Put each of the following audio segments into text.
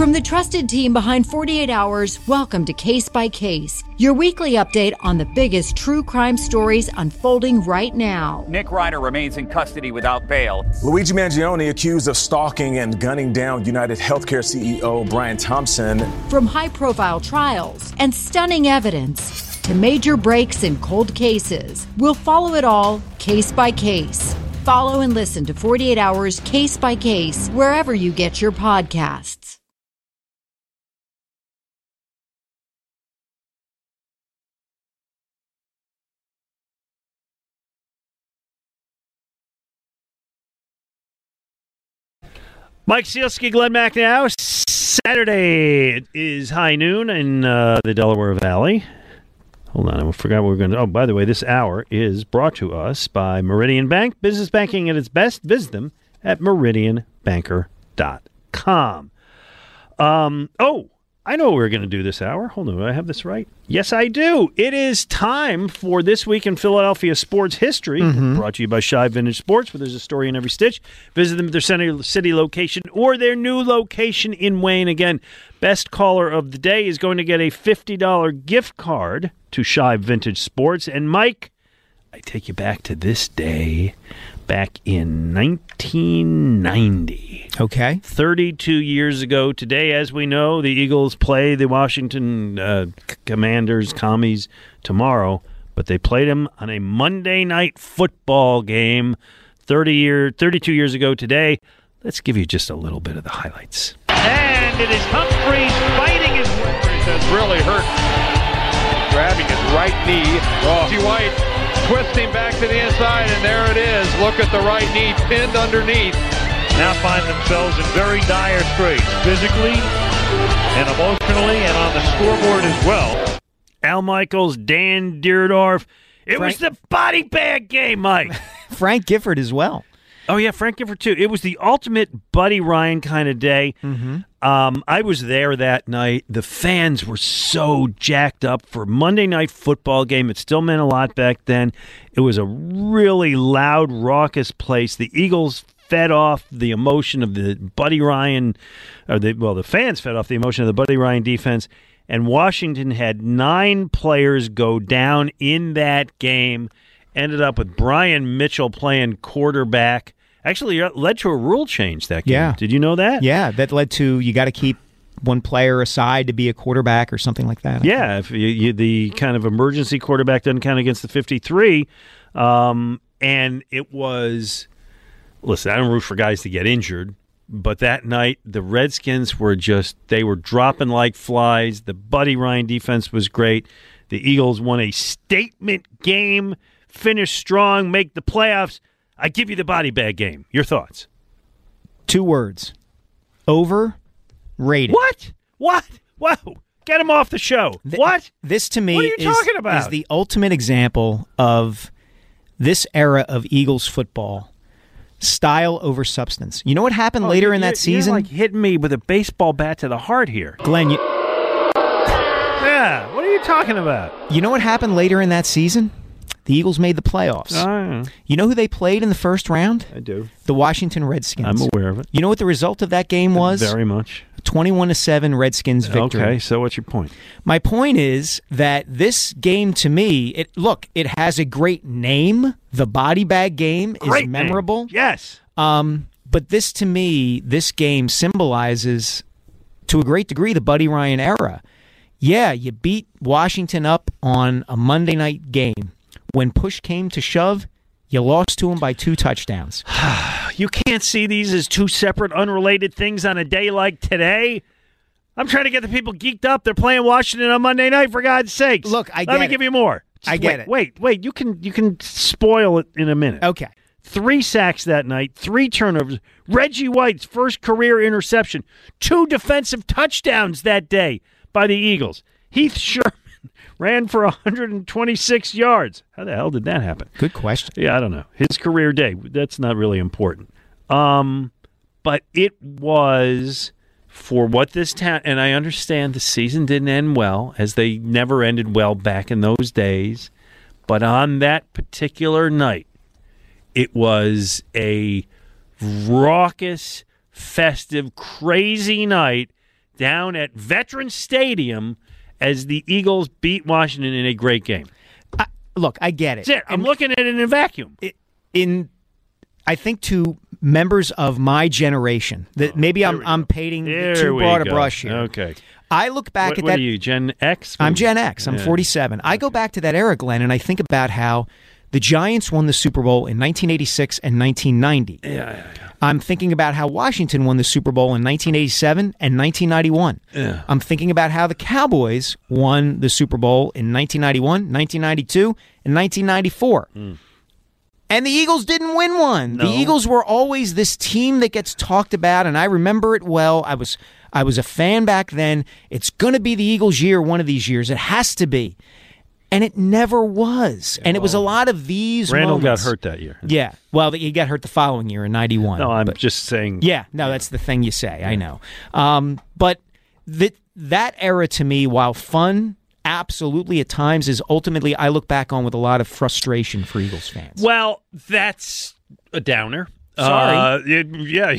From the trusted team behind 48 Hours, welcome to Case by Case, your weekly update on the biggest true crime stories unfolding right now. Nick Reiner remains in custody without bail. Luigi Mangione accused of stalking and gunning down United Healthcare CEO Brian Thompson. From high-profile trials and stunning evidence to major breaks in cold cases, we'll follow it all case by case. Follow and listen to 48 Hours Case by Case wherever you get your podcasts. Mike Sealski, Glenn McNow. Saturday, it is high noon in the Delaware Valley. Hold on, I forgot what we were going to... Oh, by the way, this hour is brought to us by Meridian Bank. Business banking at its best. Visit them at meridianbanker.com. I know what we're going to do this hour. Hold on, do I have this right? Yes, I do. It is time for This Week in Philadelphia Sports History, brought to you by Shive Vintage Sports, where there's a story in every stitch. Visit them at their Center City location or their new location in Wayne. Again, best caller of the day is going to get a $50 gift card to Shive Vintage Sports. And Mike, I take you back to this day, back in 1990. Okay. 32 years ago today, as we know, the Eagles play the Washington Commanders, Commies, tomorrow. But they played them on a Monday night football game 32 years ago today. Let's give you just a little bit of the highlights. And it is Humphreys fighting his way. Humphreys has really hurt. Grabbing his right knee. T. White twisting back to the inside, and there it is. Look at the right knee pinned underneath. Now find themselves in very dire straits, physically and emotionally, and on the scoreboard as well. Al Michaels, Dan Dierdorf. It was the body bag game, Mike. Frank Gifford as well. Oh, yeah, Frank Gifford, too. It was the ultimate Buddy Ryan kind of day. I was there that night. The fans were so jacked up for Monday Night Football game. It still meant a lot back then. It was a really loud, raucous place. The Eagles fed off the emotion of the Buddy Ryan, the fans fed off the emotion of the Buddy Ryan defense, and Washington had 9 players go down in that game. Ended up with Brian Mitchell playing quarterback. Actually, it led to a rule change that game. Yeah. Did you know that? Yeah, that led to you got to keep one player aside to be a quarterback or something like that. Yeah, if the kind of emergency quarterback doesn't count against the 53. And it was, listen, I don't root for guys to get injured, but that night the Redskins were they were dropping like flies. The Buddy Ryan defense was great. The Eagles won a statement game, finished strong, make the playoffs. I give you the body bag game. Your thoughts? 2 words. Overrated. What? Whoa. Get him off the show. What? This to me what are you talking about? Is the ultimate example of this era of Eagles football. Style over substance. You know what happened later in that season? You're like hitting me with a baseball bat to the heart here. Glenn, yeah, what are you talking about? You know what happened later in that season? The Eagles made the playoffs. You know who they played in the first round? I do. The Washington Redskins. I'm aware of it. You know what the result of that game was? Very much. 21-7 Redskins victory. Okay, so what's your point? My point is that this game to me, it has a great name. The body bag game is memorable. Name. Yes. But this to me, this game symbolizes to a great degree the Buddy Ryan era. Yeah, you beat Washington up on a Monday night game. When push came to shove, you lost to them by 2 touchdowns. You can't see these as 2 separate, unrelated things on a day like today. I'm trying to get the people geeked up. They're playing Washington on Monday night, for God's sakes. Look, Let me give you more. I get it. Wait. You can spoil it in a minute. Okay. 3 sacks that night, 3 turnovers. Reggie White's first career interception. 2 defensive touchdowns that day by the Eagles. Heath Sherman ran for 126 yards. How the hell did that happen? Good question. Yeah, I don't know. His career day, that's not really important. But it was for what this town, and I understand the season didn't end well, as they never ended well back in those days. But on that particular night, it was a raucous, festive, crazy night down at Veterans Stadium as the Eagles beat Washington in a great game. Look, I get it. That's it. I'm looking at it in a vacuum. I think to members of my generation, that maybe I'm painting too broad a brush here. Okay. I look back at that. What are you, Gen X? I'm Gen X. I'm 47. I go back to that era, Glenn, and I think about how the Giants won the Super Bowl in 1986 and 1990. Yeah. I'm thinking about how Washington won the Super Bowl in 1987 and 1991. Yeah. I'm thinking about how the Cowboys won the Super Bowl in 1991, 1992, and 1994. And the Eagles didn't win one. No. The Eagles were always this team that gets talked about, and I remember it well. I was a fan back then. It's going to be the Eagles' year one of these years. It has to be. And it never was. And it was a lot of these Randall moments. got hurt that year. Yeah. Well, he got hurt the following year in 91. No, I'm just saying. Yeah. No, that's the thing you say. I know. But that era to me, while fun, absolutely at times, is ultimately I look back on with a lot of frustration for Eagles fans. Well, that's a downer. Sorry. Yeah.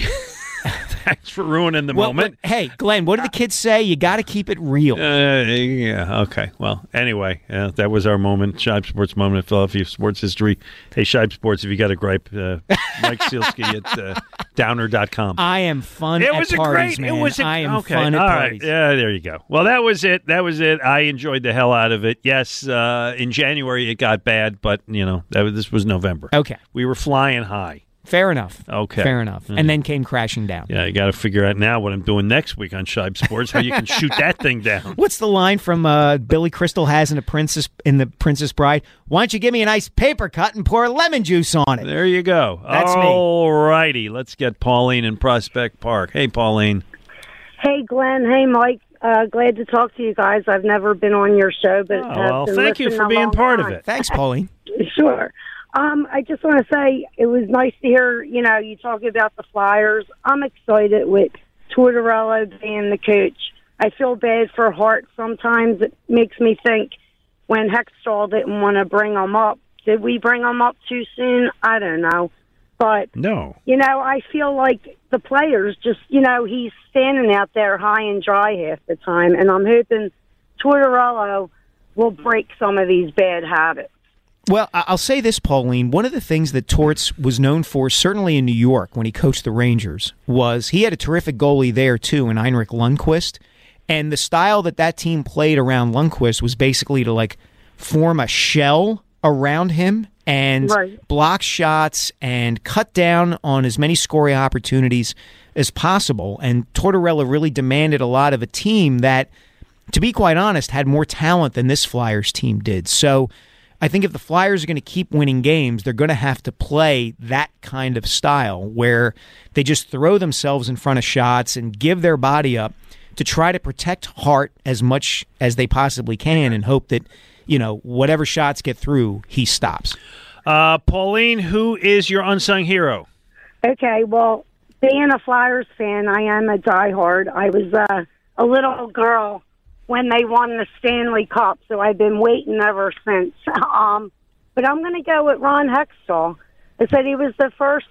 Thanks for ruining the moment. Hey, Glenn, what do the kids say? You got to keep it real. Yeah, okay. Well, anyway, that was our moment, Shibe Sports moment of Philadelphia sports history. Hey, Shibe Sports, if you got a gripe, Mike Sealski at downer.com. I am fun at parties, man. I am fun at parties. Right. Yeah, there you go. Well, that was it. I enjoyed the hell out of it. Yes, in January it got bad, but, this was November. Okay. We were flying high. Fair enough. Okay. Fair enough. And then came crashing down. Yeah, I got to figure out now what I'm doing next week on Shibe Sports, how you can shoot that thing down. What's the line from Billy Crystal has in The Princess Bride? Why don't you give me a nice paper cut and pour lemon juice on it? There you go. That's me. All righty. Let's get Pauline in Prospect Park. Hey, Pauline. Hey, Glenn. Hey, Mike. Glad to talk to you guys. I've never been on your show, but thank you for being part of it. Thanks, Pauline. Sure. I just want to say it was nice to hear, you talking about the Flyers. I'm excited with Tortorella being the coach. I feel bad for Hart. Sometimes it makes me think when Hextall didn't want to bring him up, did we bring him up too soon? I don't know. But, no. I feel like the players just, he's standing out there high and dry half the time, and I'm hoping Tortorella will break some of these bad habits. Well, I'll say this, Pauline. One of the things that Torts was known for, certainly in New York when he coached the Rangers, was he had a terrific goalie there, too, in Heinrich Lundqvist. And the style that team played around Lundqvist was basically to, form a shell around him and block shots and cut down on as many scoring opportunities as possible. And Tortorella really demanded a lot of a team that, to be quite honest, had more talent than this Flyers team did. So I think if the Flyers are going to keep winning games, they're going to have to play that kind of style where they just throw themselves in front of shots and give their body up to try to protect Hart as much as they possibly can and hope that, whatever shots get through, he stops. Pauline, who is your unsung hero? Okay, well, being a Flyers fan, I am a diehard. I was a little girl when they won the Stanley Cup, so I've been waiting ever since. But I'm going to go with Ron Hextall. I said he was the first,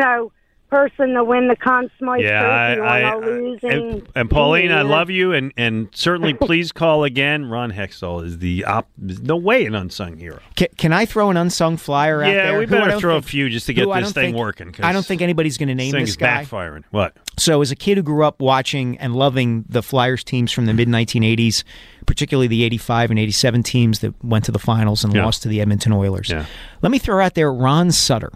person to win the Conn Smythe Trophy on a losing and Pauline, team. I love you, and certainly please call again. Ron Hextall is there's no way an unsung hero. Can I throw an unsung Flyer out there? Yeah, we better throw a few just to get this thing working. I don't think anybody's going to name this guy. Backfiring. What? So as a kid who grew up watching and loving the Flyers teams from the mid-1980s, particularly the 85 and 87 teams that went to the finals and lost to the Edmonton Oilers, let me throw out there Ron Sutter.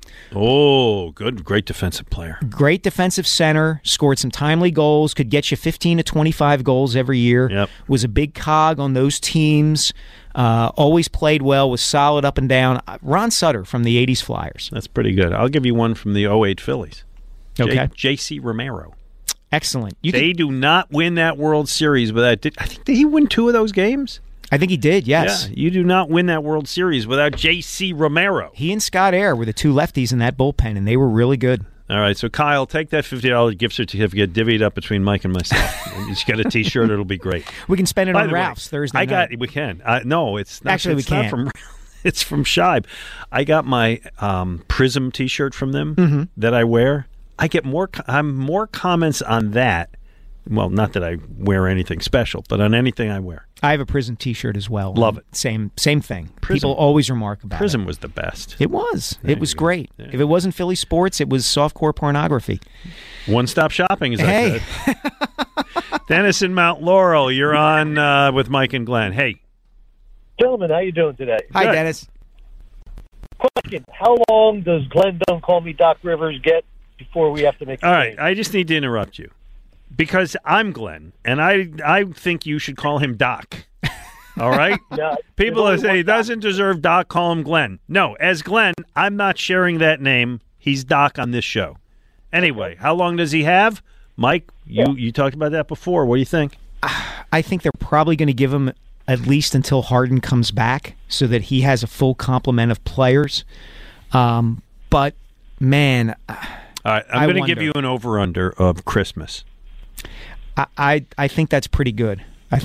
Oh, good. Great defensive player. Great defensive center, scored some timely goals, could get you 15 to 25 goals every year, was a big cog on those teams, always played well, was solid up and down. Ron Sutter from the 80s Flyers. That's pretty good. I'll give you one from the 08 Phillies. Okay. J.C. Romero. Excellent. They do not win that World Series without... I think, did he win 2 of those games? I think he did, yes. Yeah, you do not win that World Series without J.C. Romero. He and Scott Air were the 2 lefties in that bullpen, and they were really good. All right, so Kyle, take that $50 gift certificate, divvy it up between Mike and myself. And you just got a T-shirt; it'll be great. We can spend it on Ralph's Thursday night. We can. No, it's not. Actually, we can't. It's from Shibe. I got my Prism T-shirt from them that I wear. I get more comments on that Well, not that I wear anything special, but on anything I wear. I have a Prism T-shirt as well. Love it. Same thing. Prism. People always remark about Prism it. was the best. It was. There It was you go. great. Yeah. If it wasn't Philly sports, it was softcore pornography. One-stop shopping, as I Hey. said. Dennis in Mount Laurel, you're on with Mike and Glenn. Hey. Gentlemen, how you doing today? Hi, Good. Dennis. Question: how long does Glenn Don't Call Me Doc Rivers get before we have to make a All right, change? I just need to interrupt you because I'm Glenn, and I think you should call him Doc. All right? Yeah, People there's that say only he one Doc. doesn't deserve Doc, call him Glenn. No, as Glenn, I'm not sharing that name. He's Doc on this show. Anyway, how long does he have? Mike, you talked about that before. What do you think? I think they're probably going to give him at least until Harden comes back so that he has a full complement of players. But, man, All right, I'm I going to wonder. give you an over-under of Christmas. I think that's pretty good. I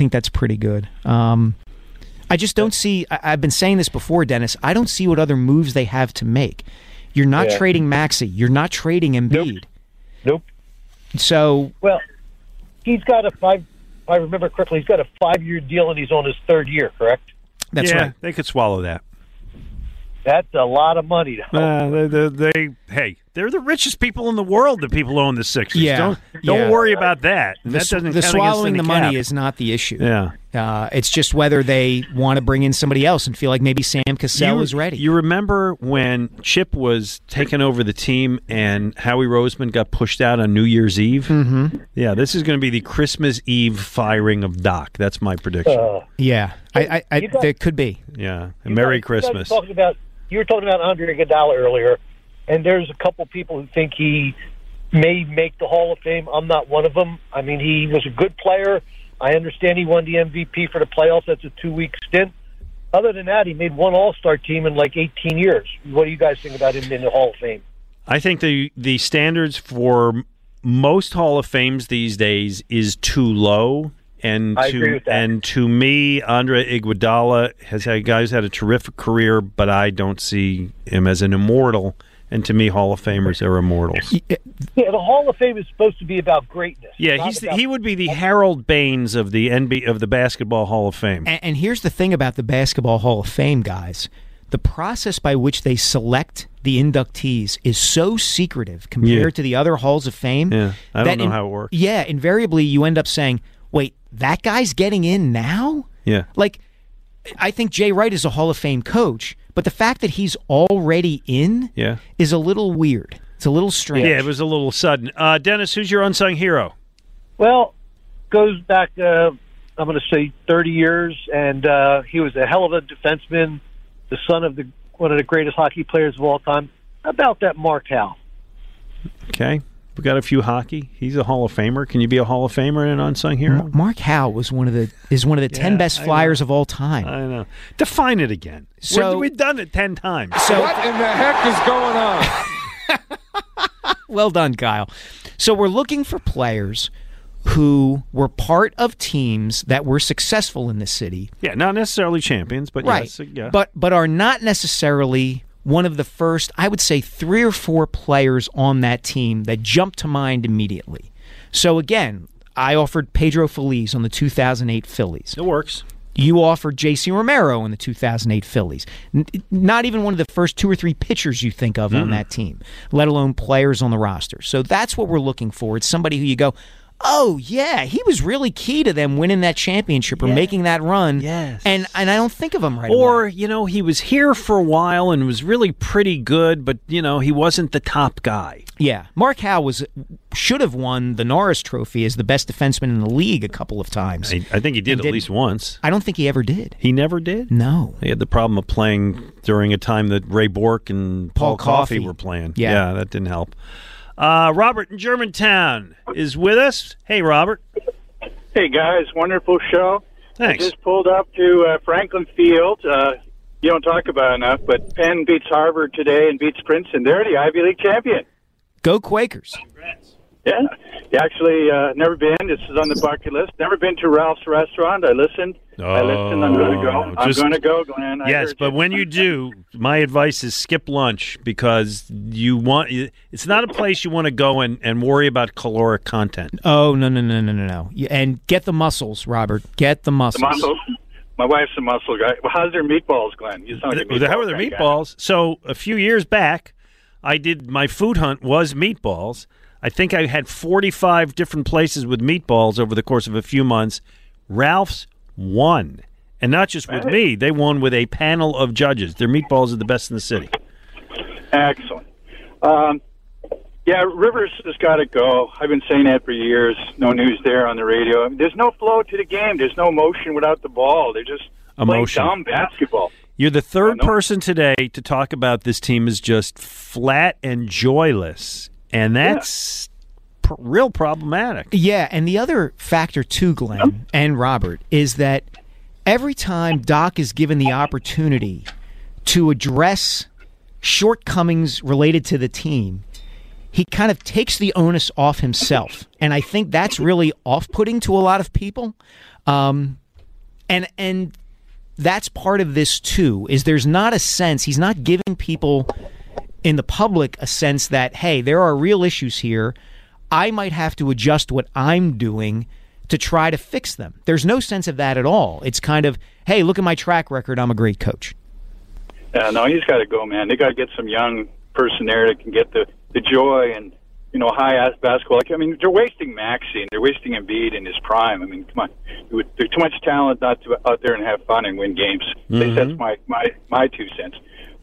just don't see. I've been saying this before, Dennis. I don't see what other moves they have to make. You're not Yeah. trading Maxey. You're not trading Embiid. Nope. So, Well, he's got if I remember correctly, he's got a 5-year deal and he's on his 3rd year, correct? that's yeah, right. they could swallow that. That's a lot of money. Hey, they're the richest people in the world. The people who own the Sixers. Yeah, don't yeah. worry about that. The, That doesn't the count against swallowing the money cap. is not the issue. Yeah. It's just whether they want to bring in somebody else and feel like maybe Sam Cassell is ready. You remember when Chip was taking over the team and Howie Roseman got pushed out on New Year's Eve? Mm-hmm. Yeah, this is going to be the Christmas Eve firing of Doc. That's my prediction. Yeah, You got- there could be. Yeah, and Merry You guys Christmas. You were talking about Andre Iguodala earlier, and there's a couple people who think he may make the Hall of Fame. I'm not one of them. I mean, he was a good player. I understand he won the MVP for the playoffs. That's a 2-week stint. Other than that, he made one All-Star team in like 18 years. What do you guys think about him in the Hall of Fame? I think the standards for most Hall of Fames these days is too low. And I agree with that. And to me, Andre Iguodala has had a terrific career, but I don't see him as an immortal. And to me, Hall of Famers are immortals. Yeah, the Hall of Fame is supposed to be about greatness. Yeah, not about- he would be the Harold Baines of the Basketball Hall of Fame. And here's the thing about the Basketball Hall of Fame, guys. The process by which they select the inductees is so secretive compared to the other Halls of Fame. Yeah, I don't that know how it works. Yeah, invariably you end up saying, wait, that guy's getting in now? Yeah. Like, I think Jay Wright is a Hall of Fame coach, but the fact that he's already in Yeah. is a little weird. It's a little strange. Yeah, it was a little sudden. Dennis, who's your unsung hero? Well, goes back, I'm going to say 30 years, and he was a hell of a defenseman, the son of one of the greatest hockey players of all time. How about that Mark Howe? Okay. We got a few hockey. He's a Hall of Famer. Can you be a Hall of Famer and an unsung hero? Mark Howe was one of the 10 best I flyers know. of all time. I know. Define it again. So- We've done it 10 times. So, What in the heck is going on? well done, Kyle. So we're looking for players who were part of teams that were successful in the city, Yeah, not necessarily champions, but right? yes. Yeah. But are not necessarily one of the first, I would say, 3 or 4 players on that team that jump to mind immediately. So again, I offered Pedro Feliz on the 2008 Phillies. it works. You offered J.C. Romero in the 2008 Phillies. Not even one of the first 2 or 3 pitchers you think of on that team, let alone players on the roster. So that's what we're looking for. It's somebody who you go, oh, yeah, he was really key to them winning that championship or making that run. Yes. And I don't think of him right Or, away. he was here for a while and was really pretty good, but, he wasn't the top guy. Yeah. Mark Howe should have won the Norris Trophy as the best defenseman in the league a couple of times. I think he did at didn't. least once. I don't think he ever did. He never did? No. He had the problem of playing during a time that Ray Bork and Paul Coffey were playing. Yeah. That didn't help. Robert in Germantown is with us. Hey, Robert. Hey, guys. Wonderful show. Thanks. I just pulled up to Franklin Field. You don't talk about it enough, but Penn beats Harvard today and beats Princeton. They're the Ivy League champion. Go Quakers. Yeah. Actually, never been. This is on the bucket list. Never been to Ralph's restaurant. I listened. I'm going to go. I'm going to go, Glenn. Yes, but when you do, my advice is skip lunch because it's not a place you want to go and worry about caloric content. Oh, no. And get the mussels, Robert. Get the mussels. The mussels? My wife's a mussel guy. Well, how's their meatballs, Glenn? You sound like a meatball How are their meatballs? So a few years back, I did my food hunt was meatballs. I think I had 45 different places with meatballs over the course of a few months. Ralph's won. And not just with me. They won with a panel of judges. Their meatballs are the best in the city. Excellent. Yeah, Rivers has got to go. I've been saying that for years. No news there on the radio. I mean, there's no flow to the game. There's no motion without the ball. They're just playing dumb basketball. You're the third person today to talk about this team is just flat and joyless. And that's real problematic. Yeah, and the other factor too, Glenn and Robert, is that every time Doc is given the opportunity to address shortcomings related to the team, he kind of takes the onus off himself. And I think that's really off-putting to a lot of people. And that's part of this too, is there's not a sense, he's not giving people in the public a sense that, hey, there are real issues here. I might have to adjust what I'm doing to try to fix them. There's no sense of that at all. It's kind of, hey, look at my track record. I'm a great coach. No, he's got to go, man. They got to get some young person there that can get the joy and, high-ass basketball. I mean, they're wasting Maxey and they're wasting Embiid in his prime. I mean, come on. There's too much talent not to out there and have fun and win games. At least that's my 2 cents.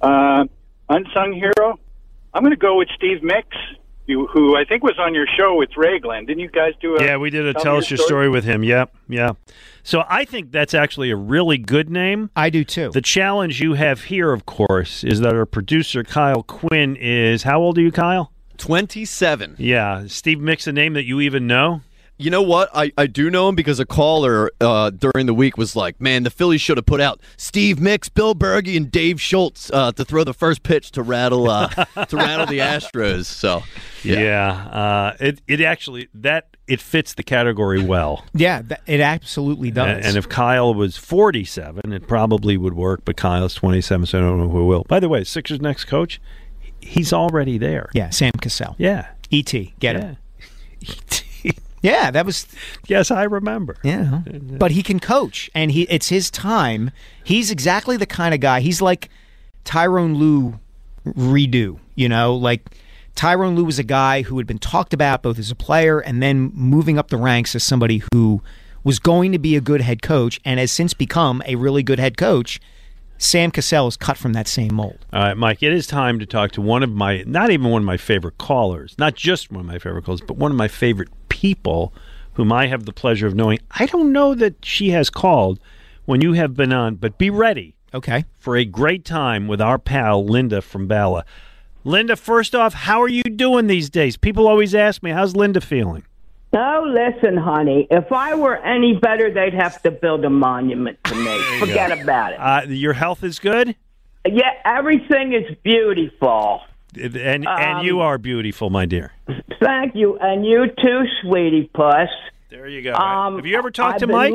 Unsung hero, I'm going to go with Steve Mix, who I think was on your show with Ray, Glenn. Didn't you guys do Yeah, we did a Tell Us Your Story with him. Yeah. So I think that's actually a really good name. I do, too. The challenge you have here, of course, is that our producer, Kyle Quinn, is... How old are you, Kyle? 27. Yeah. Steve Mix, a name that you even know? You know what? I do know him because a caller during the week was like, man, the Phillies should have put out Steve Mix, Bill Berge, and Dave Schultz to throw the first pitch to rattle the Astros. So, yeah. It actually, it fits the category well. Yeah, it absolutely does. And if Kyle was 47, it probably would work, but Kyle's 27, so I don't know who will. By the way, Sixers' next coach, he's already there. Yeah, Sam Cassell. Yeah. E.T., get him. E.T. Yeah, that was... Yes, I remember. Yeah, but he can coach, and it's his time. He's exactly the kind of guy. He's like Tyronn Lue redo, Like Tyronn Lue was a guy who had been talked about both as a player and then moving up the ranks as somebody who was going to be a good head coach and has since become a really good head coach. Sam Cassell is cut from that same mold. All right, Mike, it is time to talk to not even one of my favorite callers, not just one of my favorite callers, but one of my favorite people whom I have the pleasure of knowing. I don't know that she has called when you have been on, but be ready. Okay. For a great time with our pal, Linda from Bala. Linda, first off, how are you doing these days? People always ask me, how's Linda feeling? Oh, listen, honey, if I were any better, they'd have to build a monument to me. Forget about it. Your health is good? Yeah, everything is beautiful. And you are beautiful, my dear. Thank you. And you too, sweetie puss. There you go. Have you ever talked to Mike?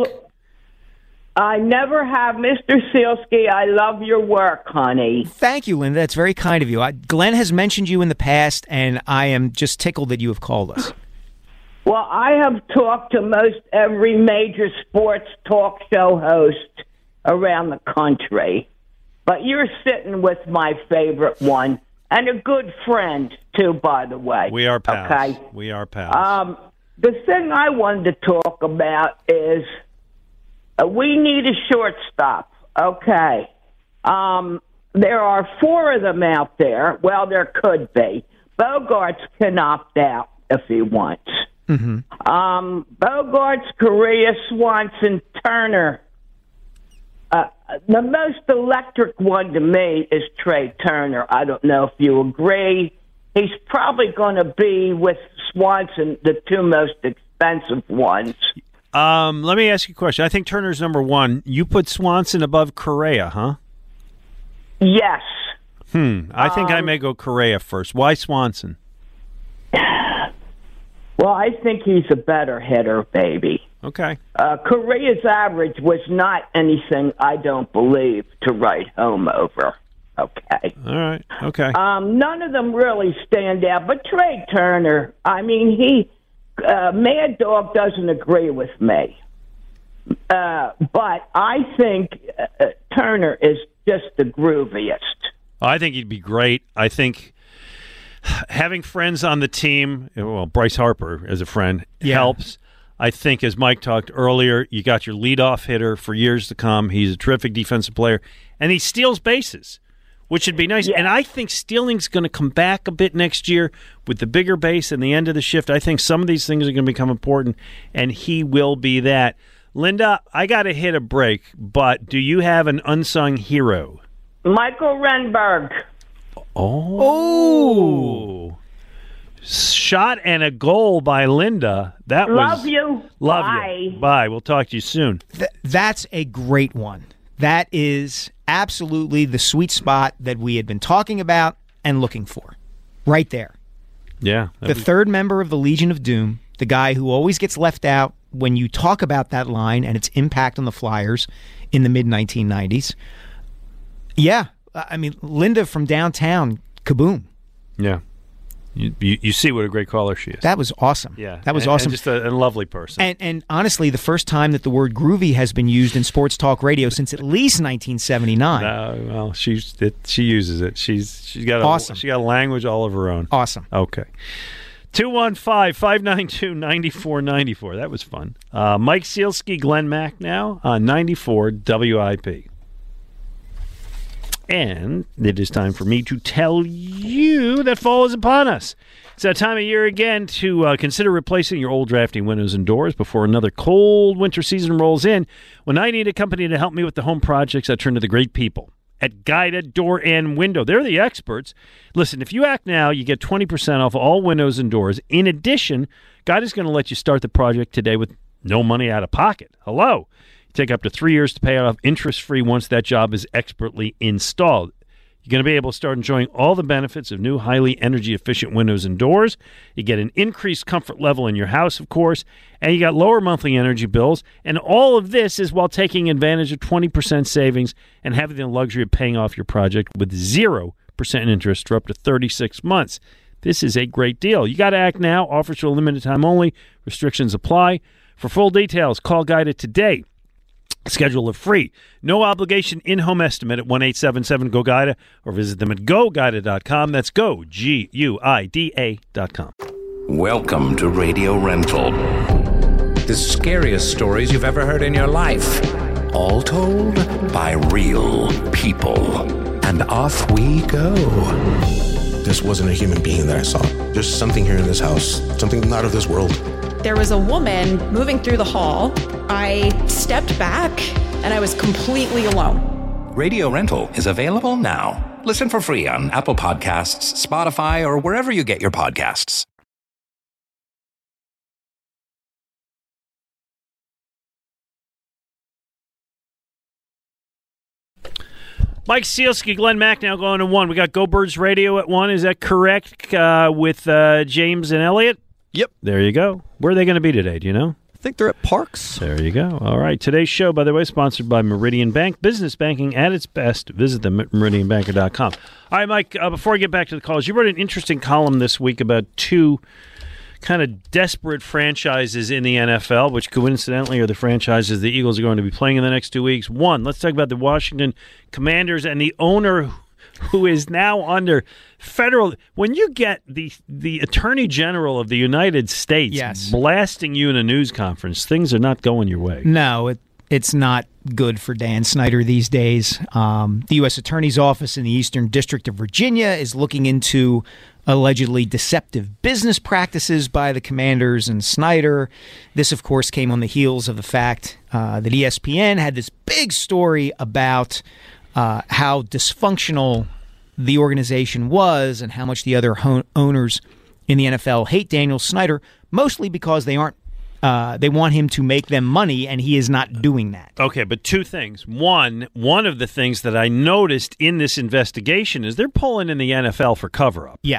I never have. Mr. Sealski, I love your work, honey. Thank you, Linda. That's very kind of you. Glenn has mentioned you in the past, and I am just tickled that you have called us. Well, I have talked to most every major sports talk show host around the country. But you're sitting with my favorite one, and a good friend, too, by the way. We are pals. Okay? We are pals. The thing I wanted to talk about is we need a shortstop. Okay. There are 4 of them out there. Well, there could be. Bogarts can opt out if he wants. Mm-hmm. Bogarts, Correa, Swanson, Turner. The most electric one to me is Trey Turner. I don't know if you agree. He's probably going to be, with Swanson, the 2 most expensive ones. Let me ask you a question. I think Turner's number 1. You put Swanson above Correa, huh? Yes. I think I may go Correa first. Why Swanson? Well, I think he's a better hitter, baby. Okay. Correa's average was not anything, I don't believe, to write home over. Okay. All right. Okay. None of them really stand out, but Trey Turner, I mean, Mad Dog doesn't agree with me. But I think Turner is just the grooviest. I think he'd be great. I think having friends on the team, well, Bryce Harper as a friend, helps. I think, as Mike talked earlier, you got your leadoff hitter for years to come. He's a terrific defensive player, and he steals bases, which would be nice. Yeah. And I think stealing's going to come back a bit next year with the bigger base and the end of the shift. I think some of these things are going to become important, and he will be that. Linda, I got to hit a break, but do you have an unsung hero? Michael Renberg. Oh. Shot and a goal by Linda. That love you. Love Bye. you. Bye. We'll talk to you soon. That's a great one. That is absolutely the sweet spot that we had been talking about and looking for. Right there. Yeah. The third member of the Legion of Doom, the guy who always gets left out when you talk about that line and its impact on the Flyers in the mid-1990s. Yeah. I mean, Linda from downtown, kaboom. Yeah. You see what a great caller she is. That was awesome. Yeah, that was awesome. And just a lovely person. And honestly, the first time that the word groovy has been used in sports talk radio since at least 1979. Well, she uses it. She's got awesome. She got a language all of her own. Awesome. Okay. 215-592-9494. That was fun. Mike Sealski, Glenn Mack now on 94 WIP. And it is time for me to tell you that fall is upon us. It's that time of year again to consider replacing your old drafty windows and doors before another cold winter season rolls in. When I need a company to help me with the home projects, I turn to the great people at Guided Door and Window. They're the experts. Listen, if you act now, you get 20% off all windows and doors. In addition, Guided is going to let you start the project today with no money out of pocket. Hello. Take up to 3 years to pay off interest-free once that job is expertly installed. You're going to be able to start enjoying all the benefits of new, highly energy-efficient windows and doors. You get an increased comfort level in your house, of course, and you got lower monthly energy bills. And all of this is while taking advantage of 20% savings and having the luxury of paying off your project with 0% interest for up to 36 months. This is a great deal. You got to act now. Offers for a limited time only. Restrictions apply. For full details, call Guided today. Schedule a free, no obligation in-home estimate at 1-877-GO-GUIDA or visit them at GoGuida.com. That's go, GUIDA.com. Welcome to Radio Rental. The scariest stories you've ever heard in your life. All told by real people. And off we go. This wasn't a human being that I saw. There's something here in this house, something not of this world. There was a woman moving through the hall. I stepped back, and I was completely alone. Radio Rental is available now. Listen for free on Apple Podcasts, Spotify, or wherever you get your podcasts. Mike Sealski, Glenn Mack now going to 1. We got Go Birds Radio at 1. Is that correct? With James and Elliot? Yep. There you go. Where are they going to be today? Do you know? I think they're at Parks. There you go. All right. Today's show, by the way, sponsored by Meridian Bank. Business banking at its best. Visit them at meridianbanker.com. All right, Mike, before I get back to the calls, you wrote an interesting column this week about two kind of desperate franchises in the NFL, which coincidentally are the franchises the Eagles are going to be playing in the next 2 weeks. One, let's talk about the Washington Commanders and the owner who is now under federal. When you get the Attorney General of the United States blasting you in a news conference, things are not going your way. No, it's not good for Dan Snyder these days. The U.S. Attorney's Office in the Eastern District of Virginia is looking into allegedly deceptive business practices by the Commanders and Snyder. This, of course, came on the heels of the fact that ESPN had this big story about how dysfunctional the organization was and how much the other owners in the NFL hate Daniel Snyder, mostly because they want him to make them money, and he is not doing that. Okay, but two things. One of the things that I noticed in this investigation is they're pulling in the NFL for cover-up. Yes.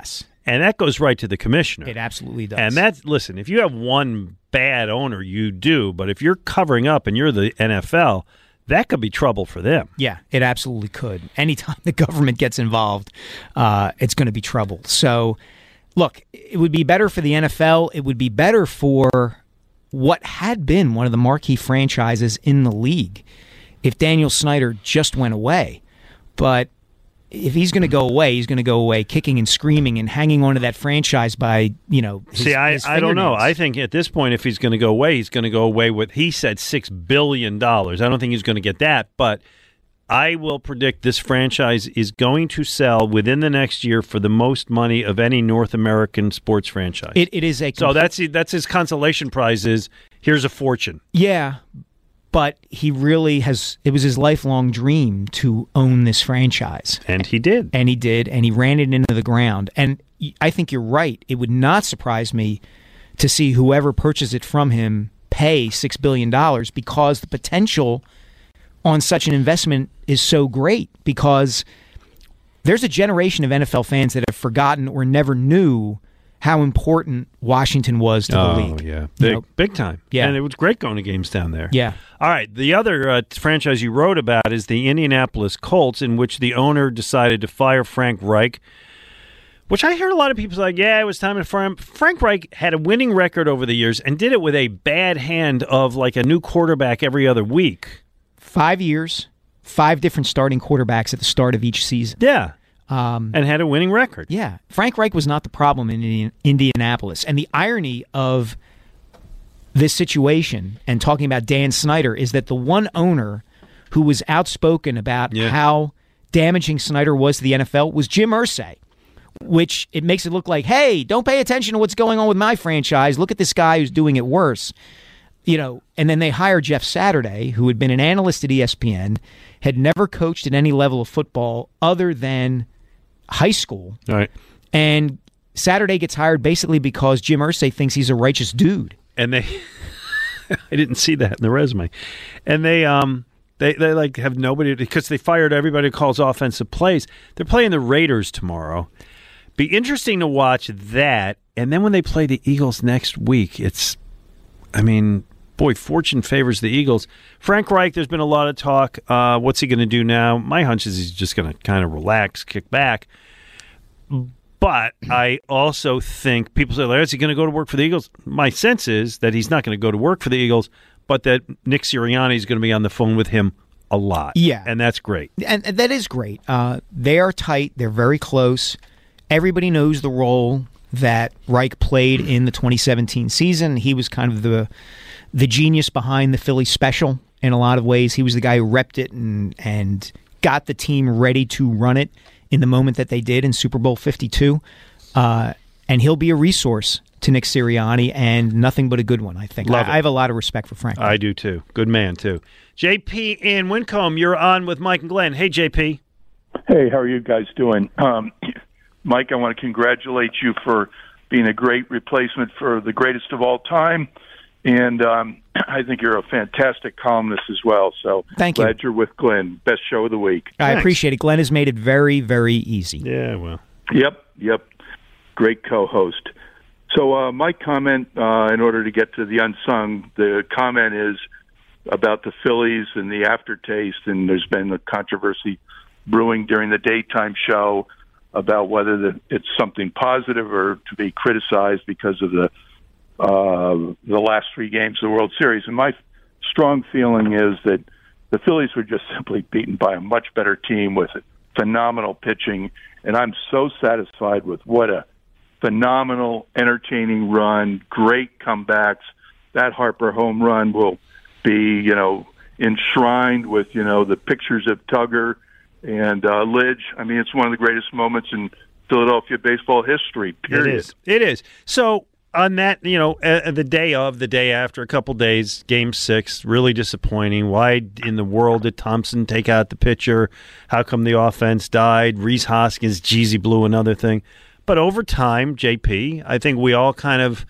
And that goes right to the commissioner. It absolutely does. And listen, if you have one bad owner, you do. But if you're covering up and you're the NFL, that could be trouble for them. Yeah, it absolutely could. Anytime the government gets involved, it's going to be trouble. So, look, it would be better for the NFL. It would be better for what had been one of the marquee franchises in the league if Daniel Snyder just went away. But if he's going to go away, he's going to go away kicking and screaming and hanging on to that franchise by, his I don't know. I think at this point, if he's going to go away, he's going to go away with, he said $6 billion. I don't think he's going to get that, but I will predict this franchise is going to sell within the next year for the most money of any North American sports franchise. It is a... So that's his consolation prize is, here's a fortune. Yeah, but he really has... It was his lifelong dream to own this franchise. And he did. And he ran it into the ground. And I think you're right. It would not surprise me to see whoever purchased it from him pay $6 billion because the potential on such an investment is so great, because there's a generation of NFL fans that have forgotten or never knew how important Washington was to the league. Oh, yeah. Big time. Yeah. And it was great going to games down there. Yeah. All right. The other franchise you wrote about is the Indianapolis Colts, in which the owner decided to fire Frank Reich, which I heard a lot of people say, yeah, it was time to fire him. Frank Reich had a winning record over the years and did it with a bad hand of like a new quarterback every other week. 5 years, 5 different starting quarterbacks at the start of each season. Yeah. And had a winning record. Yeah. Frank Reich was not the problem in Indianapolis. And the irony of this situation and talking about Dan Snyder is that the one owner who was outspoken about how damaging Snyder was to the NFL was Jim Irsay, which it makes it look like, hey, don't pay attention to what's going on with my franchise. Look at this guy who's doing it worse. And then they hired Jeff Saturday, who had been an analyst at ESPN, had never coached at any level of football other than high school. All right. And Saturday gets hired basically because Jim Irsay thinks he's a righteous dude. And they I didn't see that in the resume. And they like have nobody, because they fired everybody who calls offensive plays. They're playing the Raiders tomorrow. Be interesting to watch that. And then when they play the Eagles next week, boy, fortune favors the Eagles. Frank Reich, there's been a lot of talk. What's he going to do now? My hunch is he's just going to kind of relax, kick back. But I also think people say, is he going to go to work for the Eagles? My sense is that he's not going to go to work for the Eagles, but that Nick Sirianni is going to be on the phone with him a lot. Yeah. And that's great. And that is great. They are tight. They're very close. Everybody knows the role that Reich played in the 2017 season. He was kind of the genius behind the Philly special in a lot of ways. He was the guy who repped it and got the team ready to run it in the moment that they did in Super Bowl 52. And he'll be a resource to Nick Sirianni, and nothing but a good one, I think. I have a lot of respect for Frank. I do, too. Good man, too. JP in Wincombe, you're on with Mike and Glenn. Hey, JP. Hey, how are you guys doing? Mike, I want to congratulate you for being a great replacement for the greatest of all time. And I think you're a fantastic columnist as well. So thank you. Glad you're with Glenn. Best show of the week. I appreciate it. Glenn has made it very, very easy. Yeah, well. Yep. Great co-host. So my comment, in order to get to the unsung, the comment is about the Phillies and the aftertaste. And there's been a controversy brewing during the daytime show about whether it's something positive or to be criticized because of the last 3 games of the World Series. And my strong feeling is that the Phillies were just simply beaten by a much better team with phenomenal pitching. And I'm so satisfied with what a phenomenal, entertaining run, great comebacks. That Harper home run will be, enshrined with, the pictures of Tugger and Lidge. I mean, it's one of the greatest moments in Philadelphia baseball history, period. It is. So on that, the day after, a couple days, Game 6, really disappointing. Why in the world did Thompson take out the pitcher? How come the offense died? Rhys Hoskins, Jeezy blew another thing. But over time, JP, I think we all kind of,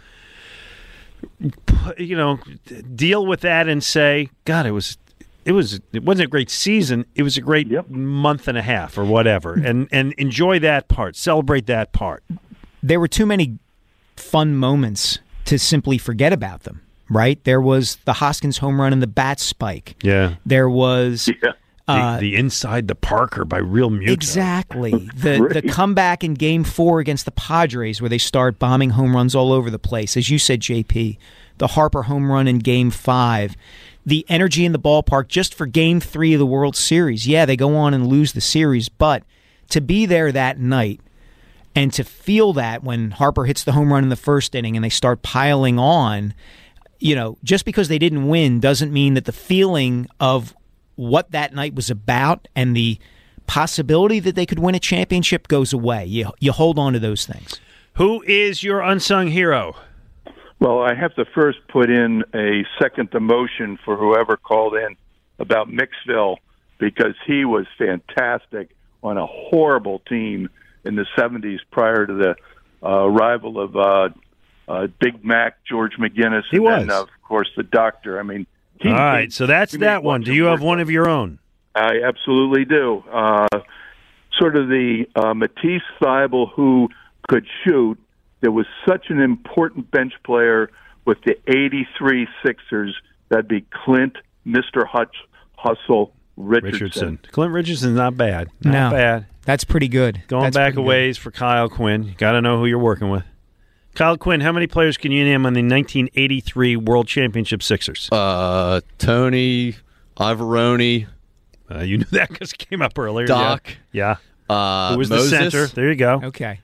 deal with that and say, God, it wasn't a great season. It was a great month and a half or whatever, and enjoy that part, celebrate that part. there were too many fun moments to simply forget about them, right? There was the Hoskins home run and the bat spike. Yeah. There was... the inside the Parker by Real Muto. Exactly. The comeback in Game 4 against the Padres where they start bombing home runs all over the place. As you said, JP, the Harper home run in Game 5. The energy in the ballpark just for Game 3 of the World Series. Yeah, they go on and lose the series, but to be there that night and to feel that when Harper hits the home run in the first inning and they start piling on, just because they didn't win doesn't mean that the feeling of what that night was about and the possibility that they could win a championship goes away. You hold on to those things. Who is your unsung hero? Well, I have to first put in a second emotion for whoever called in about Mixville, because he was fantastic on a horrible team in the 70s prior to the arrival of Big Mac, George McGinnis, and then, of course, the doctor. I mean, all right, so that's that one. Do you have one of your own? I absolutely do. Sort of the Matisse Thybulle who could shoot. There was such an important bench player with the 83 Sixers. That'd be Clint, Mr. Hustle Richardson. Clint Richardson's not bad. Not bad. That's pretty good. Going back a ways for Kyle Quinn. You got to know who you're working with. Kyle Quinn, how many players can you name on the 1983 World Championship Sixers? Tony, Ivaroni. You knew that because it came up earlier. Doc. Yeah. Who was Moses. the center? There you go. Okay.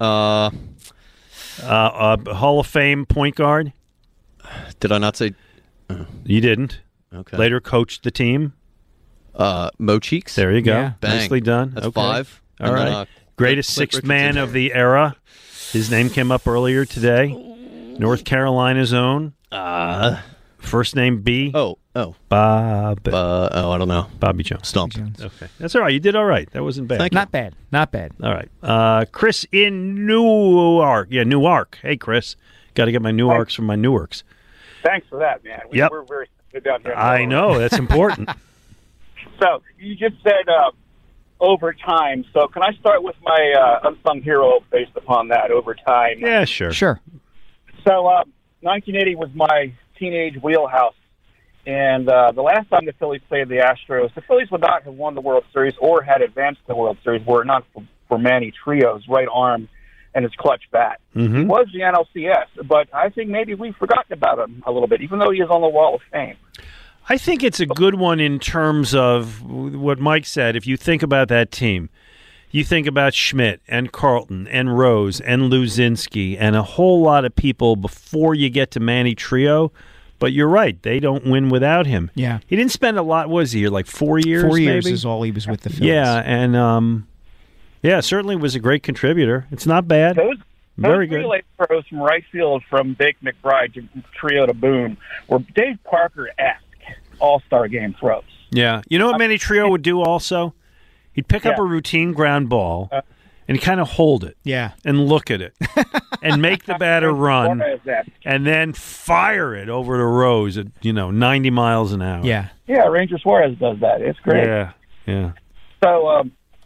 Hall of Fame point guard. Did I not say? You didn't. Okay. Later coached the team. Mo Cheeks. There you go. Yeah. Bang. Nicely done. That's okay. 5. All right. Then, Greatest Clint sixth Richardson. man of the era. His name came up earlier today. North Carolina's own. First name B. Oh. Bob. I don't know. Bobby Jones. Stumped. Okay. That's all right. You did all right. That wasn't bad. Thank Not bad. Not bad. All right. Chris in Newark. Yeah, Newark. Hey, Chris. Got to get my Newarks from my Newarks. Thanks for that, man. Yep. We're very good down here. I know. That's important. So you just said overtime. So can I start with my unsung hero based upon that overtime? Yeah, sure. Sure. So 1980 was my teenage wheelhouse. And the last time the Phillies played the Astros, the Phillies would not have won the World Series or had advanced to the World Series were it not for Manny Trio's right arm and his clutch bat. Mm-hmm. He was the NLCS, but I think maybe we've forgotten about him a little bit, even though he is on the Wall of Fame. I think it's a good one in terms of what Mike said. If you think about that team, you think about Schmidt and Carlton and Rose and Luzinski and a whole lot of people before you get to Manny Trio. But you're right. They don't win without him. Yeah. He didn't spend a lot, was he? Like 4 years, 4 years maybe? is all he was with the Phillies. Yeah, and certainly was a great contributor. It's not bad. Very good. Those relay throws from right field from Dick McBride to Trio to Boone were Dave Parker-esque all-star game throws. Yeah. You know what Manny Trio would do also? He'd pick up a routine ground ball and kind of hold it. Yeah. And look at it. And make the batter run. And then fire it over to Rose at, 90 miles an hour. Yeah. Yeah, Ranger Suarez does that. It's great. Yeah. So,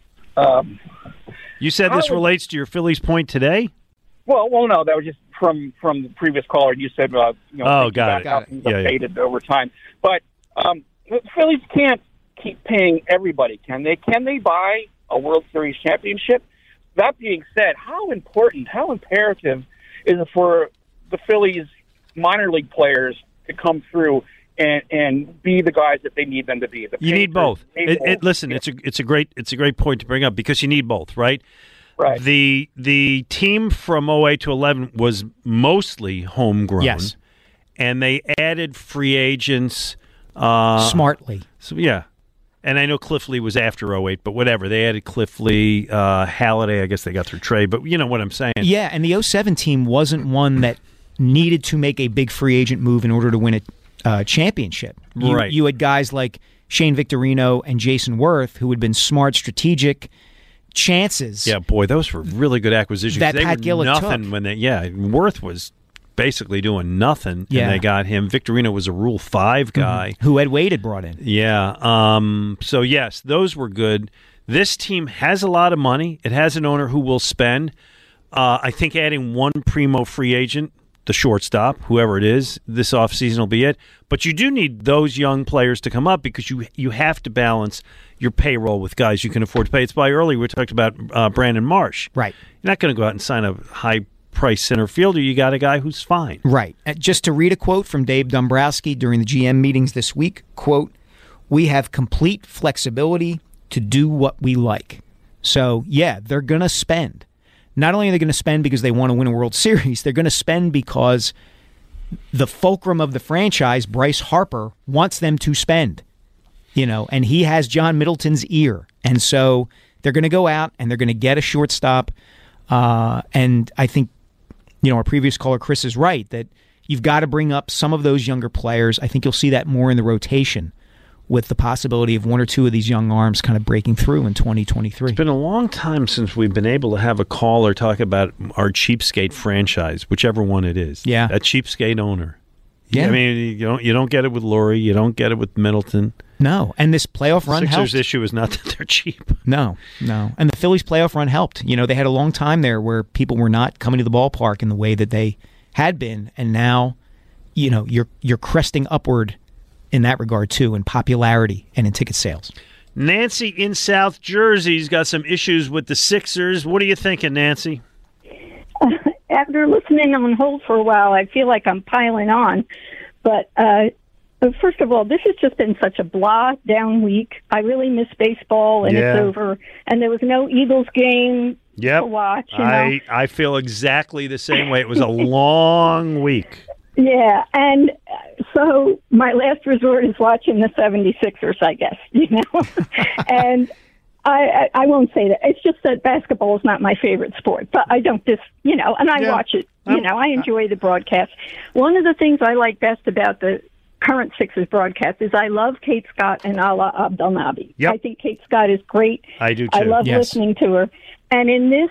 you said this relates to your Phillies point today? Well, no, that was just from the previous caller. You said, got it. How things have faded over time. But the Phillies can't keep paying everybody, can they? Can they buy a World Series championship? That being said, how imperative is it for the Phillies minor league players to come through and be the guys that they need them to be? You need both. Listen, it's a great point to bring up because you need both, right? Right. The team from 08 to 11 was mostly homegrown. Yes. And they added free agents smartly. So, yeah. And I know Cliff Lee was after 08, but whatever. They added Cliff Lee, Halliday, I guess they got through trade, but you know what I'm saying. Yeah, and the 07 team wasn't one that needed to make a big free agent move in order to win a championship. Right. You had guys like Shane Victorino and Jason Worth who had been smart, strategic chances. Yeah, boy, those were really good acquisitions. That they Pat were Gillett nothing took. when they Worth was basically doing nothing, and they got him. Victorino was a Rule 5 guy. Mm-hmm. Who Ed Wade had brought in. Yeah. So, yes, those were good. This team has a lot of money. It has an owner who will spend. I think adding one primo free agent, the shortstop, whoever it is, this offseason will be it. But you do need those young players to come up because you have to balance your payroll with guys you can afford to pay. It's by early. We talked about Brandon Marsh. Right. You're not going to go out and sign a high-price center fielder. You got a guy who's fine. Right. Just to read a quote from Dave Dombrowski during the GM meetings this week, quote, "We have complete flexibility to do what we like." So, yeah, they're going to spend. Not only are they going to spend because they want to win a World Series, they're going to spend because the fulcrum of the franchise, Bryce Harper, wants them to spend. And he has John Middleton's ear. And so they're going to go out and they're going to get a shortstop. And I think, our previous caller, Chris, is right that you've got to bring up some of those younger players. I think you'll see that more in the rotation, with the possibility of one or two of these young arms kind of breaking through in 2023. It's been a long time since we've been able to have a caller talk about our cheapskate franchise, whichever one it is. Yeah. A cheapskate owner. Yeah. I mean, you don't get it with Laurie. You don't get it with Middleton. No. And this playoff run helped. Sixers' issue is not that they're cheap. No. And the Phillies' playoff run helped. They had a long time there where people were not coming to the ballpark in the way that they had been. And now, you're cresting upward in that regard, too, in popularity and in ticket sales. Nancy in South Jersey's got some issues with the Sixers. What are you thinking, Nancy? After listening on hold for a while, I feel like I'm piling on. But first of all, this has just been such a blah down week. I really miss baseball, and it's over. And there was no Eagles game to watch. I feel exactly the same way. It was a long week. Yeah, and so my last resort is watching the 76ers, I guess, and I won't say that. It's just that basketball is not my favorite sport, but I don't and I watch it, I enjoy the broadcast. One of the things I like best about the current Sixers broadcast is I love Kate Scott and Ala Abdelnaby. Yep. I think Kate Scott is great. I do, too. I love listening to her. And in this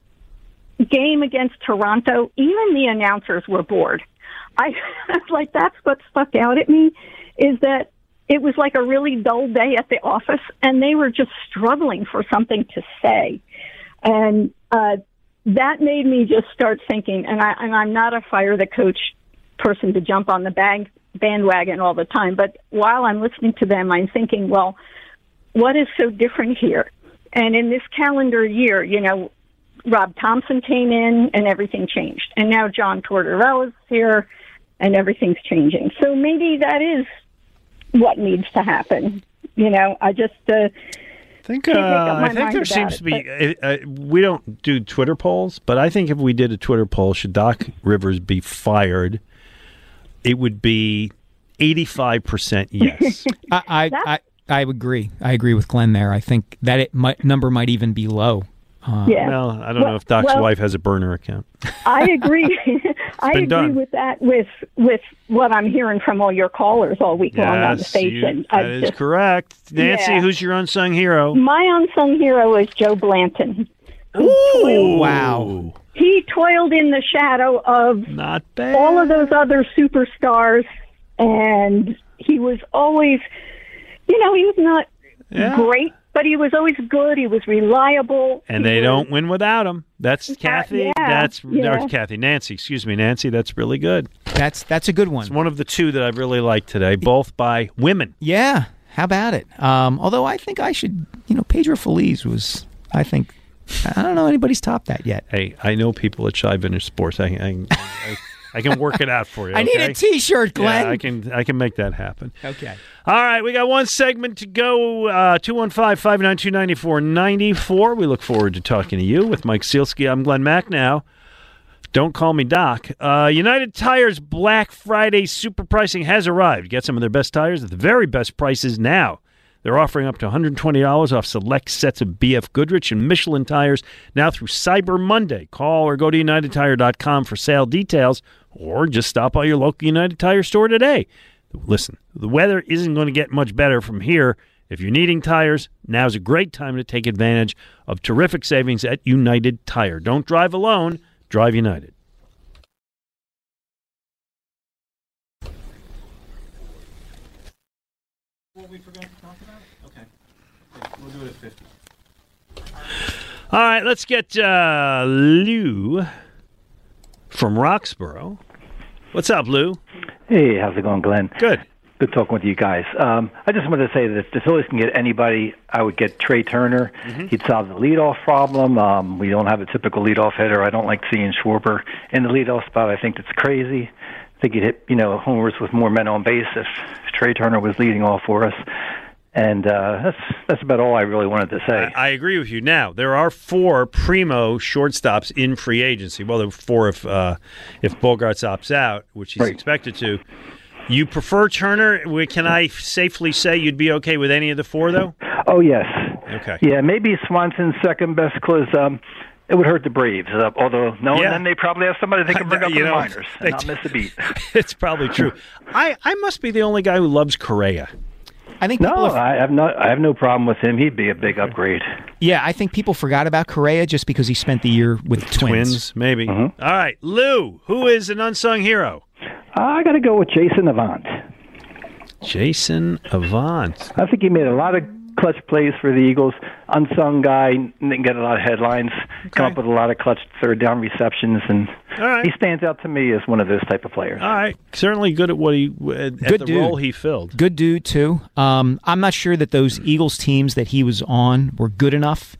game against Toronto, even the announcers were bored. That's what stuck out at me, is that it was like a really dull day at the office, and they were just struggling for something to say. And that made me just start thinking, and I'm not a fire the coach person to jump on the bandwagon all the time, but while I'm listening to them, I'm thinking, well, what is so different here? And in this calendar year, Rob Thompson came in and everything changed. And now John Tortorella's here and everything's changing. So maybe that is what needs to happen. I just think there seems to be. We don't do Twitter polls, but I think if we did a Twitter poll, should Doc Rivers be fired, it would be 85% yes. I agree. I agree with Glenn there. I think that number might even be low. Well, I don't know if Doc's wife has a burner account. I agree. I agree done. with that. With what I'm hearing from all your callers all week long on the station. That is correct. Nancy, who's your unsung hero? My unsung hero is Joe Blanton. Wow. He toiled in the shadow of not bad. All of those other superstars, and he was always, he was not great, but he was always good. He was reliable. And they don't win without him. That's Kathy. Kathy. Nancy. Excuse me, Nancy. That's really good. That's a good one. It's one of the two that I really like today, both by women. Yeah. How about it? Although I think I should, Pedro Feliz was, I don't know anybody's topped that yet. Hey, I know people at Shy Vintage Sports. I can work it out for you. I need a T-shirt, Glenn. Yeah, I can make that happen. Okay. All right, we got one segment to go. 215-592-9494. We look forward to talking to you with Mike Sealski. I'm Glenn Mack now. Don't call me Doc. United Tire's Black Friday super pricing has arrived. Get some of their best tires at the very best prices now. They're offering up to $120 off select sets of BF Goodrich and Michelin tires now through Cyber Monday. Call or go to UnitedTire.com for sale details, or just stop by your local United Tire store today. Listen, the weather isn't going to get much better from here. If you're needing tires, now's a great time to take advantage of terrific savings at United Tire. Don't drive alone. Drive United. What we forgot to talk about? Okay. We'll do it at 50. All right, let's get Lou from Roxborough. What's up, Lou? Hey, how's it going, Glenn? Good. Good talking with you guys. I just wanted to say that if the Phillies can get anybody, I would get Trey Turner. Mm-hmm. He'd solve the leadoff problem. We don't have a typical leadoff hitter. I don't like seeing Schwarber in the leadoff spot. I think that's crazy. I think he'd hit, homers with more men on base if Trey Turner was leading off for us. And that's about all I really wanted to say. I agree with you. Now, there are 4 primo shortstops in free agency. Well, there are 4 if Bogaerts opts out, which he's expected to. You prefer Turner? Can I safely say you'd be okay with any of the 4, though? Oh, yes. Okay. Yeah, maybe Swanson's second best because it would hurt the Braves. Although, and then they probably have somebody they can bring up in the minors and not miss a beat. It's probably true. I must be the only guy who loves Correa. I think I have no problem with him. He'd be a big upgrade. Yeah, I think people forgot about Correa just because he spent the year with Twins, maybe. Mm-hmm. All right, Lou, who is an unsung hero? I got to go with Jason Avant. Jason Avant. I think he made a lot of clutch plays for the Eagles. Unsung guy, didn't get a lot of headlines. Come up with a lot of clutch third down receptions, and he stands out to me as one of those type of players. All right, certainly good at what role he filled. Good dude too. I'm not sure that those Eagles teams that he was on were good enough.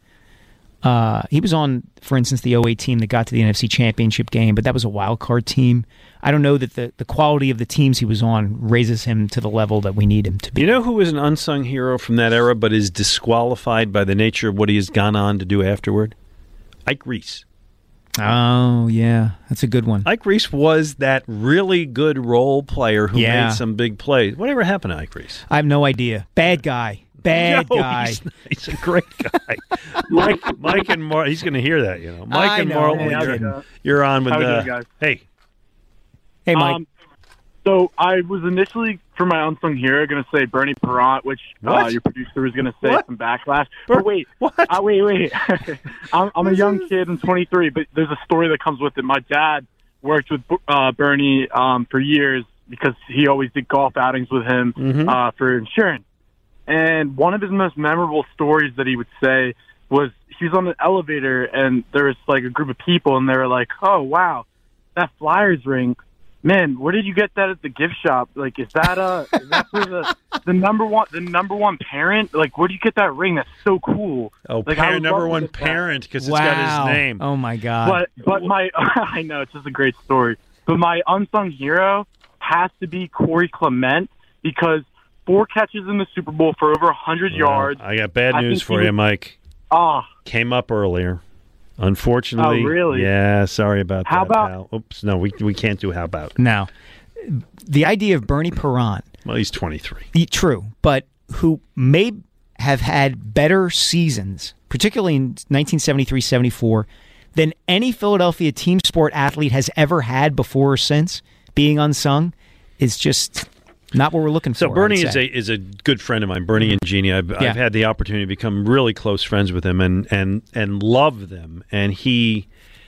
He was on, for instance, the 08 team that got to the NFC Championship game, but that was a wild card team. I don't know that the quality of the teams he was on raises him to the level that we need him to be. You know who is an unsung hero from that era but is disqualified by the nature of what he has gone on to do afterward? Ike Reese. Oh, yeah. That's a good one. Ike Reese was that really good role player who Yeah. made some big plays. Whatever happened to Ike Reese? I have no idea. Bad guy. Bad No, guy. He's a great guy. Mike and Mark, he's going to hear that, you know. Mike and Mark, you're on with How we doing, guys? Hey. Hey, Mike. So I was initially, for my unsung hero, going to say Bernie Parent, which your producer was going to say some backlash. But wait. What? Wait. I'm a young kid. I'm 23, but there's a story that comes with it. My dad worked with Bernie for years because he always did golf outings with him for insurance. And one of his most memorable stories that he would say was he was on an elevator and there was like a group of people and they were like, "Oh, wow, that Flyers ring. Man, where did you get that at the gift shop? Like, is that for the number one parent? Like, where do you get that ring? That's so cool." Oh, like, number one parent because it's got his name. Oh my God. But my I know it's just a great story. But my unsung hero has to be Corey Clement because 4 catches in the Super Bowl for over 100 yards. I got bad news for you, Mike. Came up earlier. Unfortunately. Oh, really? Yeah, sorry about How that, about- pal. Oops, no, we can't do how about. Now, the idea of Bernie Parent. Well, he's 23. True, but who may have had better seasons, particularly in 1973-74, than any Philadelphia team sport athlete has ever had before or since, being unsung, is just not what we're looking for. So Bernie I'd say. is a good friend of mine, Bernie and Jeannie. I've had the opportunity to become really close friends with him and love them. And he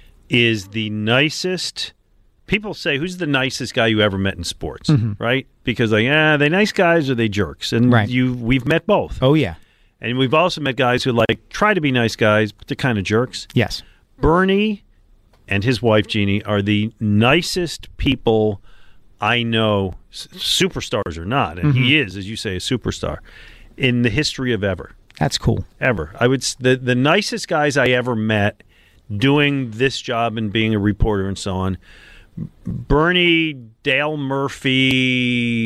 is the nicest. People say, who's the nicest guy you ever met in sports, right? Because like, they nice guys or they jerks? And we've met both. Oh, yeah. And we've also met guys who like try to be nice guys, but they're kind of jerks. Yes. Bernie and his wife, Jeannie, are the nicest people I know, superstars or not, and he is, as you say, a superstar, in the history of ever. That's cool. Ever. I would the nicest guys I ever met doing this job and being a reporter and so on, Bernie, Dale Murphy,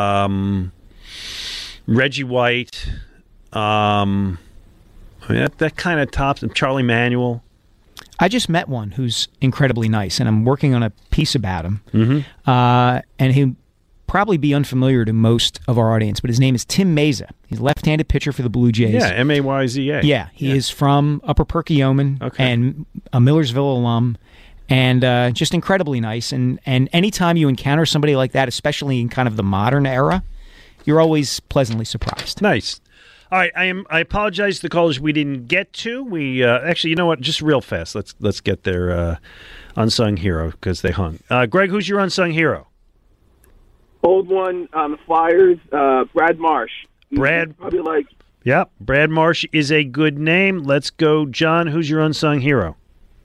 Reggie White, that kind of tops him, Charlie Manuel. I just met one who's incredibly nice, and I'm working on a piece about him. And he'll probably be unfamiliar to most of our audience, but his name is Tim Mayza. He's a left-handed pitcher for the Blue Jays. Yeah, M-A-Y-Z-A. Yeah, he is from Upper Perkiomen and a Millersville alum, and just incredibly nice. And anytime you encounter somebody like that, especially in kind of the modern era, you're always pleasantly surprised. Nice. All right, I apologize to the callers we didn't get to. We actually, you know what? Just real fast, let's get their unsung hero because they hung. Greg, who's your unsung hero? Old one on the Flyers, Brad Marsh. Brad, He's probably like Yep, Brad Marsh is a good name. Let's go, John. Who's your unsung hero?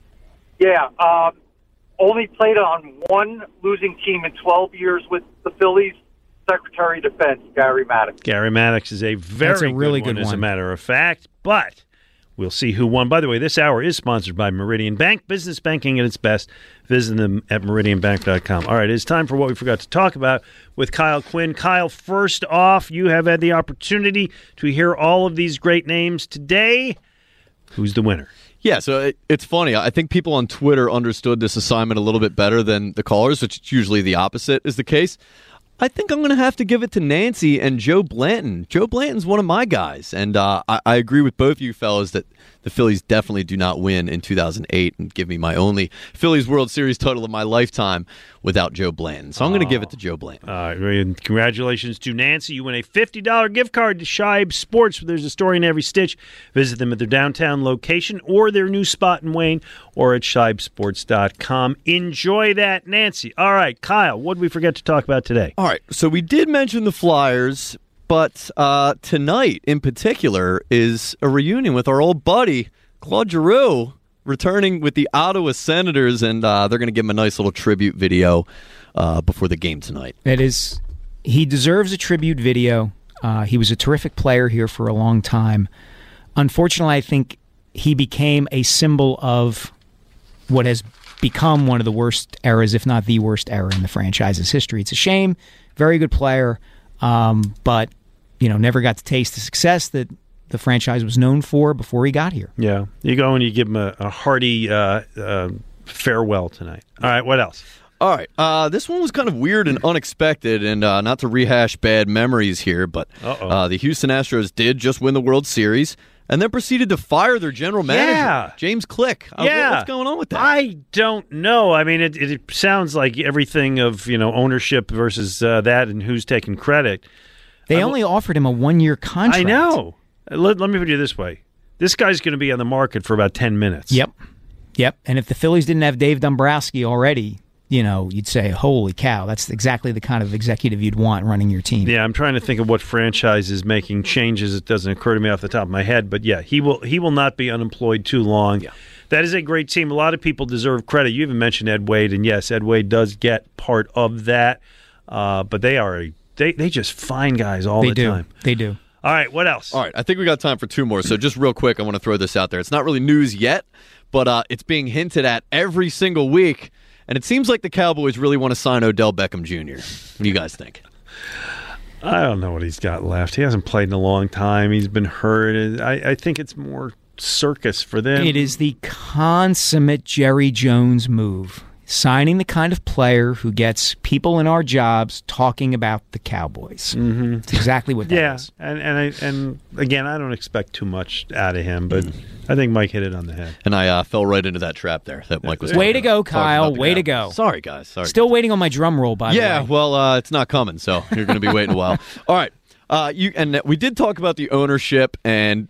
Yeah, only played on one losing team in 12 years with the Phillies. Secretary of Defense, Gary Maddox. Gary Maddox is a very really good one, good as a one. matter of fact. But we'll see who won. By the way, this hour is sponsored by Meridian Bank. Business banking at its best. Visit them at meridianbank.com. All right, it's time for what we forgot to talk about with Kyle Quinn. Kyle, first off, you have had the opportunity to hear all of these great names today. Who's the winner? Yeah, so it's funny. I think people on Twitter understood this assignment a little bit better than the callers, which is usually the opposite is the case. I think I'm going to have to give it to Nancy and Joe Blanton. Joe Blanton's one of my guys, and I agree with both of you fellas that the Phillies definitely do not win in 2008 and give me my only Phillies World Series title of my lifetime without Joe Blanton. So I'm going to give it to Joe Blanton. Congratulations to Nancy. You win a $50 gift card to Shibe Sports. There's a story in every stitch. Visit them at their downtown location or their new spot in Wayne or at shibesports.com. Enjoy that, Nancy. All right, Kyle, what did we forget to talk about today? All right, so we did mention the Flyers, but tonight in particular is a reunion with our old buddy, Claude Giroux, returning with the Ottawa Senators, and they're going to give him a nice little tribute video before the game tonight. He deserves a tribute video. He was a terrific player here for a long time. Unfortunately, I think he became a symbol of what has become one of the worst eras, if not the worst era in the franchise's history. It's a shame. Very good player, but never got to taste the success that the franchise was known for before he got here. Yeah, you go and you give him a hearty farewell tonight. All right, what else? All right, this one was kind of weird and unexpected, and not to rehash bad memories here, but the Houston Astros did just win the World Series and then proceeded to fire their general manager, James Click. What's going on with that? I don't know. I mean, it sounds like everything of ownership versus that and who's taking credit. They only offered him a 1-year contract. I know. Let me put it this way. This guy's going to be on the market for about 10 minutes. Yep. And if the Phillies didn't have Dave Dombrowski already, you'd say, holy cow, that's exactly the kind of executive you'd want running your team. Yeah, I'm trying to think of what franchise is making changes. It doesn't occur to me off the top of my head. But, yeah, he will not be unemployed too long. Yeah. That is a great team. A lot of people deserve credit. You even mentioned Ed Wade, and, yes, Ed Wade does get part of that. But they just find guys all the time. They do. All right, what else? All right, I think we got time for two more. So just real quick, I want to throw this out there. It's not really news yet, but it's being hinted at every single week. And it seems like the Cowboys really want to sign Odell Beckham Jr. What do you guys think? I don't know what he's got left. He hasn't played in a long time. He's been hurt. I think it's more circus for them. It is the consummate Jerry Jones move. Signing the kind of player who gets people in our jobs talking about the Cowboys. Mm-hmm. It's exactly what that is. And again, I don't expect too much out of him, but I think Mike hit it on the head. And I fell right into that trap there that Mike was Way to go, Kyle. Way to go. Sorry, guys. Sorry. Still waiting on my drum roll, by the way. Yeah, well, it's not coming, so you're going to be waiting a while. All right. We did talk about the ownership, and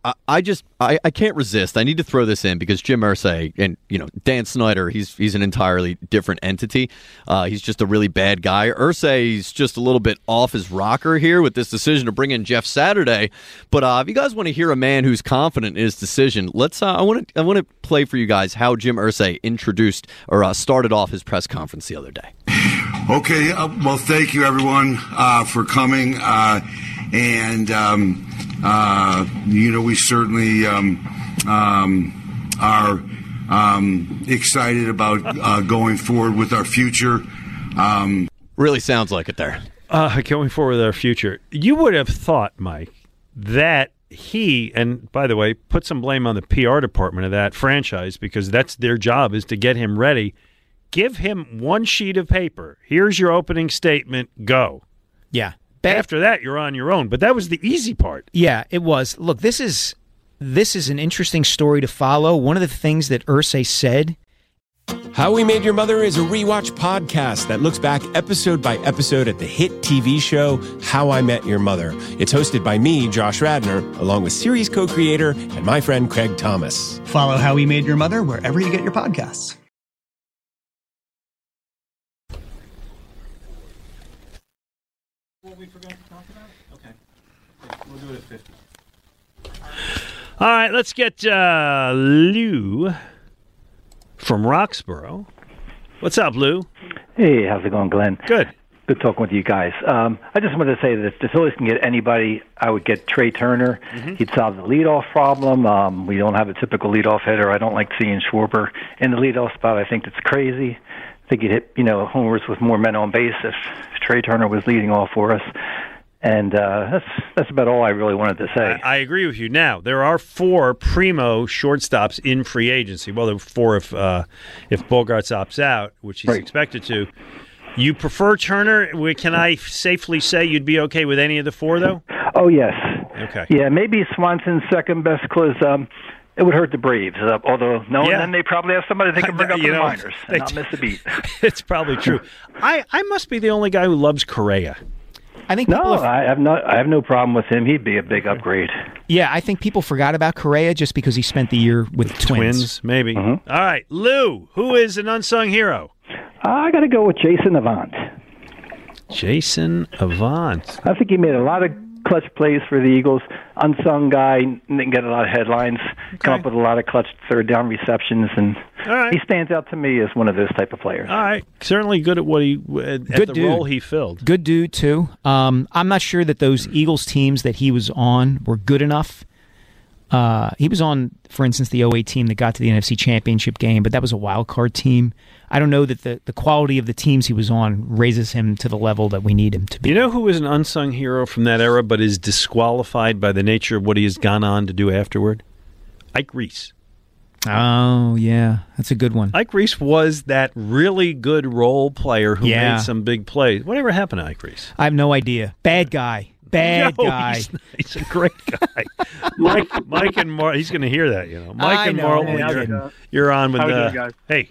I can't resist. I need to throw this in because Jim Irsay and Dan Snyder, he's an entirely different entity. He's just a really bad guy. Irsay's just a little bit off his rocker here with this decision to bring in Jeff Saturday. But if you guys want to hear a man who's confident in his decision, let's. I want to play for you guys how Jim Irsay introduced or started off his press conference the other day. Okay, well, thank you, everyone, for coming. We certainly are excited about going forward with our future. Really sounds like it there. Going forward with our future. You would have thought, Mike, that he, and by the way, put some blame on the PR department of that franchise because that's their job is to get him ready. Give him one sheet of paper. Here's your opening statement. Go. Yeah. After that, you're on your own. But that was the easy part. Yeah, it was. Look, this is an interesting story to follow. One of the things that Irsay said. How We Made Your Mother is a rewatch podcast that looks back episode by episode at the hit TV show How I Met Your Mother. It's hosted by me, Josh Radnor, along with series co-creator and my friend Craig Thomas. Follow How We Made Your Mother wherever you get your podcasts. What we forgot to talk about? Okay. We'll do it at 50. All right, let's get Lou from Roxborough. What's up, Lou? Hey, how's it going, Glenn? Good. Good talking with you guys. I just wanted to say that if the Phillies can get anybody, I would get Trey Turner. He'd solve the leadoff problem. We don't have a typical leadoff hitter. I don't like seeing Schwarber in the leadoff spot. I think that's crazy. I think he'd hit, homers with more men on base if Trey Turner was leading off for us. And that's about all I really wanted to say. I agree with you. Now, there are 4 primo shortstops in free agency. Well, there are 4 if Bogaerts opts out, which he's expected to. You prefer Turner? Can I safely say you'd be okay with any of the 4, though? Oh, yes. Okay. Yeah, maybe Swanson's second best because it would hurt the Braves. Although knowing them, they probably have somebody they can bring up in the minors and not miss a beat. It's probably true. I must be the only guy who loves Correa. I think I have no problem with him. He'd be a big upgrade. Yeah, I think people forgot about Correa just because he spent the year with Twins. Maybe. All right, Lou, who is an unsung hero? I got to go with Jason Avant. Jason Avant. I think he made a lot of clutch plays for the Eagles. Unsung guy, didn't get a lot of headlines. Come up with a lot of clutch third down receptions, and he stands out to me as one of those type of players. All right, certainly good at what role he filled. Good dude too. I'm not sure that those Eagles teams that he was on were good enough. He was on, for instance, the 08 team that got to the NFC Championship game, but that was a wild card team. I don't know that the quality of the teams he was on raises him to the level that we need him to be. You know who is an unsung hero from that era but is disqualified by the nature of what he has gone on to do afterward? Ike Reese. Oh, yeah. That's a good one. Ike Reese was that really good role player who made some big plays. Whatever happened to Ike Reese? I have no idea. Bad guy. Bad guy. He's a great guy. Mike and Mark, he's going to hear that, Mike and Mark, you're on with guys?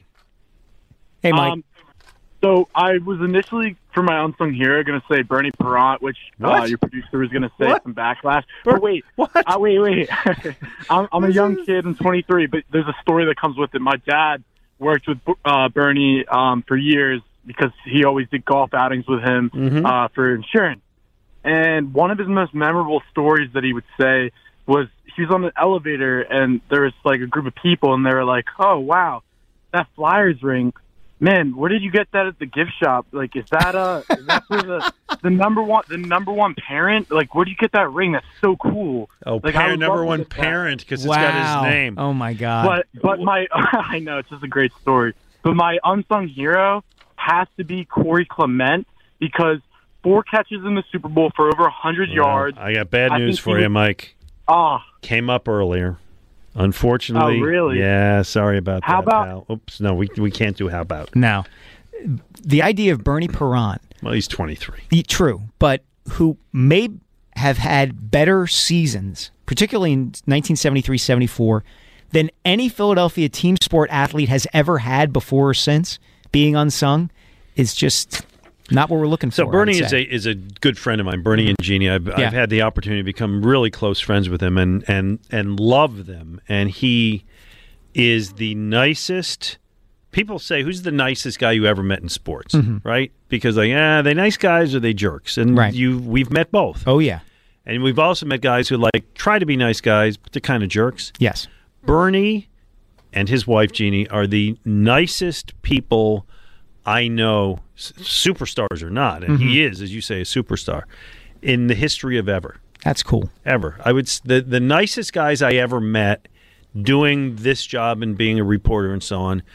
Hey, Mike. So I was initially, for my unsung hero, going to say Bernie Parent, which your producer was going to say some backlash. But wait. What? Wait. I'm a young kid. I'm 23, but there's a story that comes with it. My dad worked with Bernie for years because he always did golf outings with him for insurance. And one of his most memorable stories that he would say was he was on an elevator and there was like a group of people and they were like, "Oh wow, that Flyers ring, man, where did you get that at the gift shop? Like, is that for the number one parent? Like, where do you get that ring? That's so cool." Oh, like, number one parent because it's got his name. Oh my God! But my I know it's just a great story. But my unsung hero has to be Corey Clement because 4 catches in the Super Bowl for over 100 yards. I got bad news for you, Mike. Came up earlier. Unfortunately. Oh, really? Yeah, sorry about that. How about? Pal. Oops, no, we can't do how about. Now, the idea of Bernie Parent. Well, he's 23. True, but who may have had better seasons, particularly in 1973-74, than any Philadelphia team sport athlete has ever had before or since, being unsung, is just not what we're looking for. So Bernie is a good friend of mine, Bernie and Jeannie. I've had the opportunity to become really close friends with him and love them. And he is the nicest. People say, who's the nicest guy you ever met in sports, right? Because are they nice guys or are they jerks? And we've met both. Oh, yeah. And we've also met guys who try to be nice guys, but they're kind of jerks. Yes. Bernie and his wife, Jeannie, are the nicest people I know, superstars or not, and he is, as you say, a superstar, in the history of ever. That's cool. Ever. I would the nicest guys I ever met doing this job and being a reporter and so on,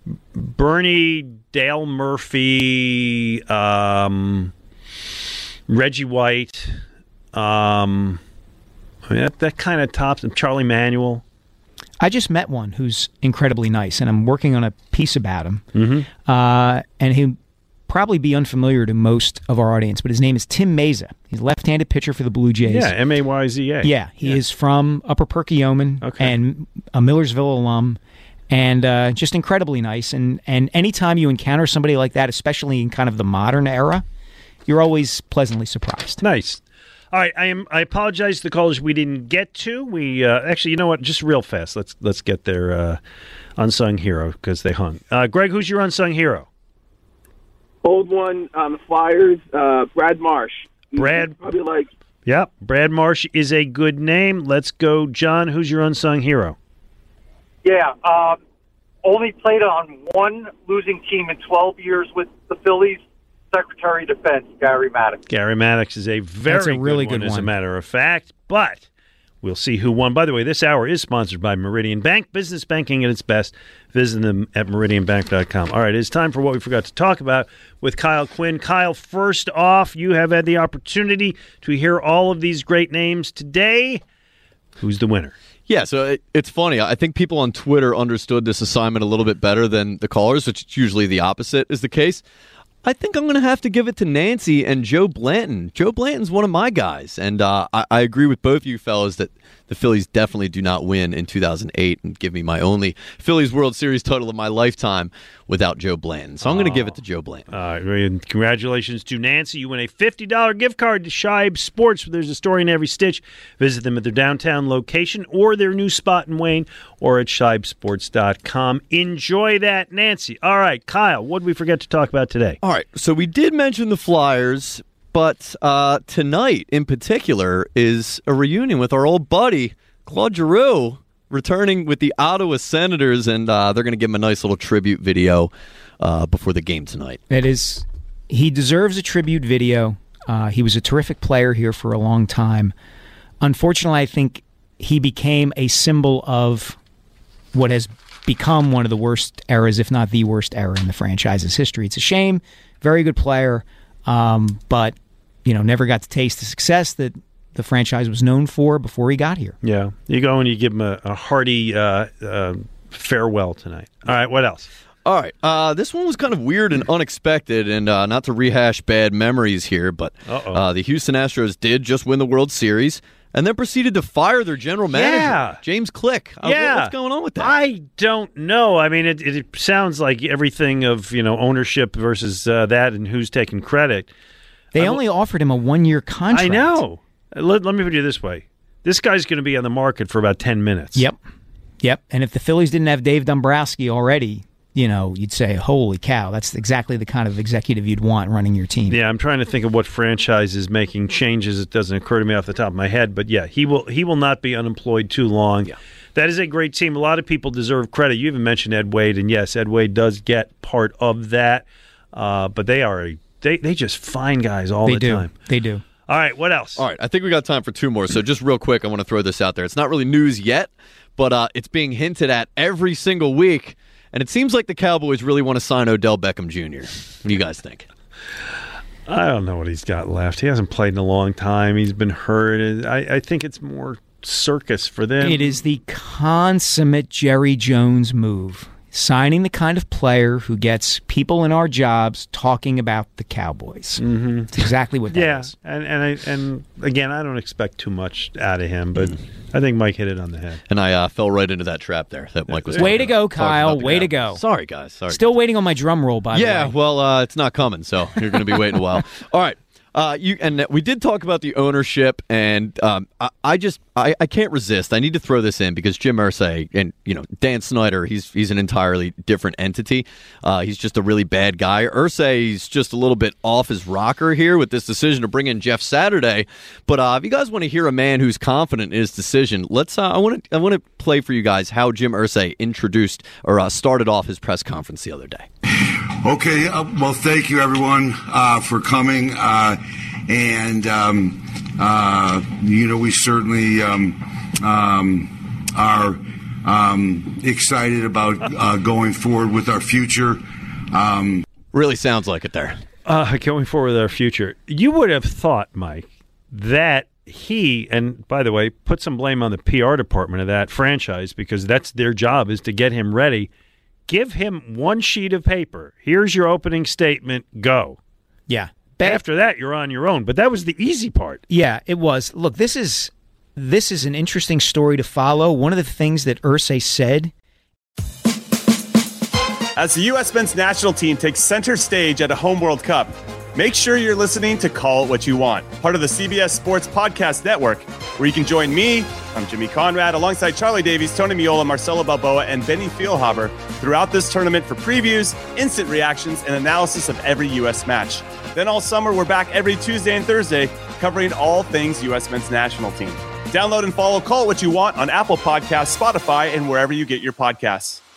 Bernie, Dale Murphy, Reggie White, that kind of tops them, Charlie Manuel. I just met one who's incredibly nice, and I'm working on a piece about him. And he'll probably be unfamiliar to most of our audience, but his name is Tim Mayza. He's a left-handed pitcher for the Blue Jays. Yeah, M-A-Y-Z-A. Yeah, he is from Upper Perkiomen and a Millersville alum, and just incredibly nice. And anytime you encounter somebody like that, especially in kind of the modern era, you're always pleasantly surprised. Nice. All right, I apologize to the callers we didn't get to. We actually, you know what? Just real fast, let's get their unsung hero because they hung. Greg, who's your unsung hero? Old one on the Flyers, Brad Marsh. Brad, probably like Yep, Brad Marsh is a good name. Let's go, John. Who's your unsung hero? Yeah, only played on one losing team in 12 years with the Phillies. Secretary of Defense, Gary Maddox. Gary Maddox is a very really good one, good as a one. matter of fact. But we'll see who won. By the way, this hour is sponsored by Meridian Bank. Business banking at its best. Visit them at meridianbank.com. All right, it's time for what we forgot to talk about with Kyle Quinn. Kyle, first off, you have had the opportunity to hear all of these great names today. Who's the winner? Yeah, so it's funny. I think people on Twitter understood this assignment a little bit better than the callers, which is usually the opposite is the case. I think I'm going to have to give it to Nancy and Joe Blanton. Joe Blanton's one of my guys, and I agree with both of you fellas that the Phillies definitely do not win in 2008 and give me my only Phillies World Series title of my lifetime without Joe Blanton. So I'm going to give it to Joe Blanton. Congratulations to Nancy. You win a $50 gift card to Shibe Sports. There's a story in every stitch. Visit them at their downtown location or their new spot in Wayne or at shibesports.com. Enjoy that, Nancy. All right, Kyle, what did we forget to talk about today? All right, so we did mention the Flyers, but tonight in particular is a reunion with our old buddy, Claude Giroux, returning with the Ottawa Senators, and they're going to give him a nice little tribute video before the game tonight. He deserves a tribute video. He was a terrific player here for a long time. Unfortunately, I think he became a symbol of what has become one of the worst eras, if not the worst era in the franchise's history. It's a shame. Very good player, but never got to taste the success that the franchise was known for before he got here. Yeah, you go and you give him a hearty farewell tonight. All right, what else? All right, this one was kind of weird and unexpected, and not to rehash bad memories here, but the Houston Astros did just win the World Series and then proceeded to fire their general manager, James Click. What's going on with that? I don't know. I mean, it sounds like everything of ownership versus that and who's taking credit. They only offered him a one-year contract. I know. Let me put it this way. This guy's going to be on the market for about 10 minutes. Yep. And if the Phillies didn't have Dave Dombrowski already, you'd say, holy cow, that's exactly the kind of executive you'd want running your team. Yeah, I'm trying to think of what franchise is making changes. It doesn't occur to me off the top of my head. But, yeah, he will not be unemployed too long. Yeah. That is a great team. A lot of people deserve credit. You even mentioned Ed Wade, and, yes, Ed Wade does get part of that. But they are they just find guys all the time. They do. All right, what else? All right, I think we got time for two more. So just real quick, I want to throw this out there. It's not really news yet, but it's being hinted at every single week. And it seems like the Cowboys really want to sign Odell Beckham Jr. What do you guys think? I don't know what he's got left. He hasn't played in a long time. He's been hurt. I think it's more circus for them. It is the consummate Jerry Jones move. Signing the kind of player who gets people in our jobs talking about the Cowboys. Mm-hmm. It's exactly what that is. And again, I don't expect too much out of him, but I think Mike hit it on the head. And I fell right into that trap there that Mike was Way to go, Kyle. Way to go. Sorry, guys. Sorry. Still waiting on my drum roll, by the way. Yeah, well, it's not coming, so you're going to be waiting a while. All right. And we did talk about the ownership, and I can't resist. I need to throw this in because Jim Irsay and Dan Snyder, he's an entirely different entity. He's just a really bad guy. Irsay's just a little bit off his rocker here with this decision to bring in Jeff Saturday. But if you guys want to hear a man who's confident in his decision, let's. I want to play for you guys how Jim Irsay introduced or started off his press conference the other day. Okay, well, thank you, everyone, for coming. We certainly are excited about going forward with our future. Really sounds like it there. Going forward with our future. You would have thought, Mike, that he, and by the way, put some blame on the PR department of that franchise because that's their job is to get him ready. Give him one sheet of paper. Here's your opening statement. Go. Yeah. After that, you're on your own. But that was the easy part. Yeah, it was. Look, this is an interesting story to follow. One of the things that Irsay said. As the U.S. men's national team takes center stage at a home World Cup, make sure you're listening to Call It What You Want, part of the CBS Sports Podcast Network, where you can join me, I'm Jimmy Conrad, alongside Charlie Davies, Tony Miola, Marcelo Balboa, and Benny Feilhaber throughout this tournament for previews, instant reactions, and analysis of every U.S. match. Then all summer, we're back every Tuesday and Thursday covering all things U.S. men's national team. Download and follow Call It What You Want on Apple Podcasts, Spotify, and wherever you get your podcasts.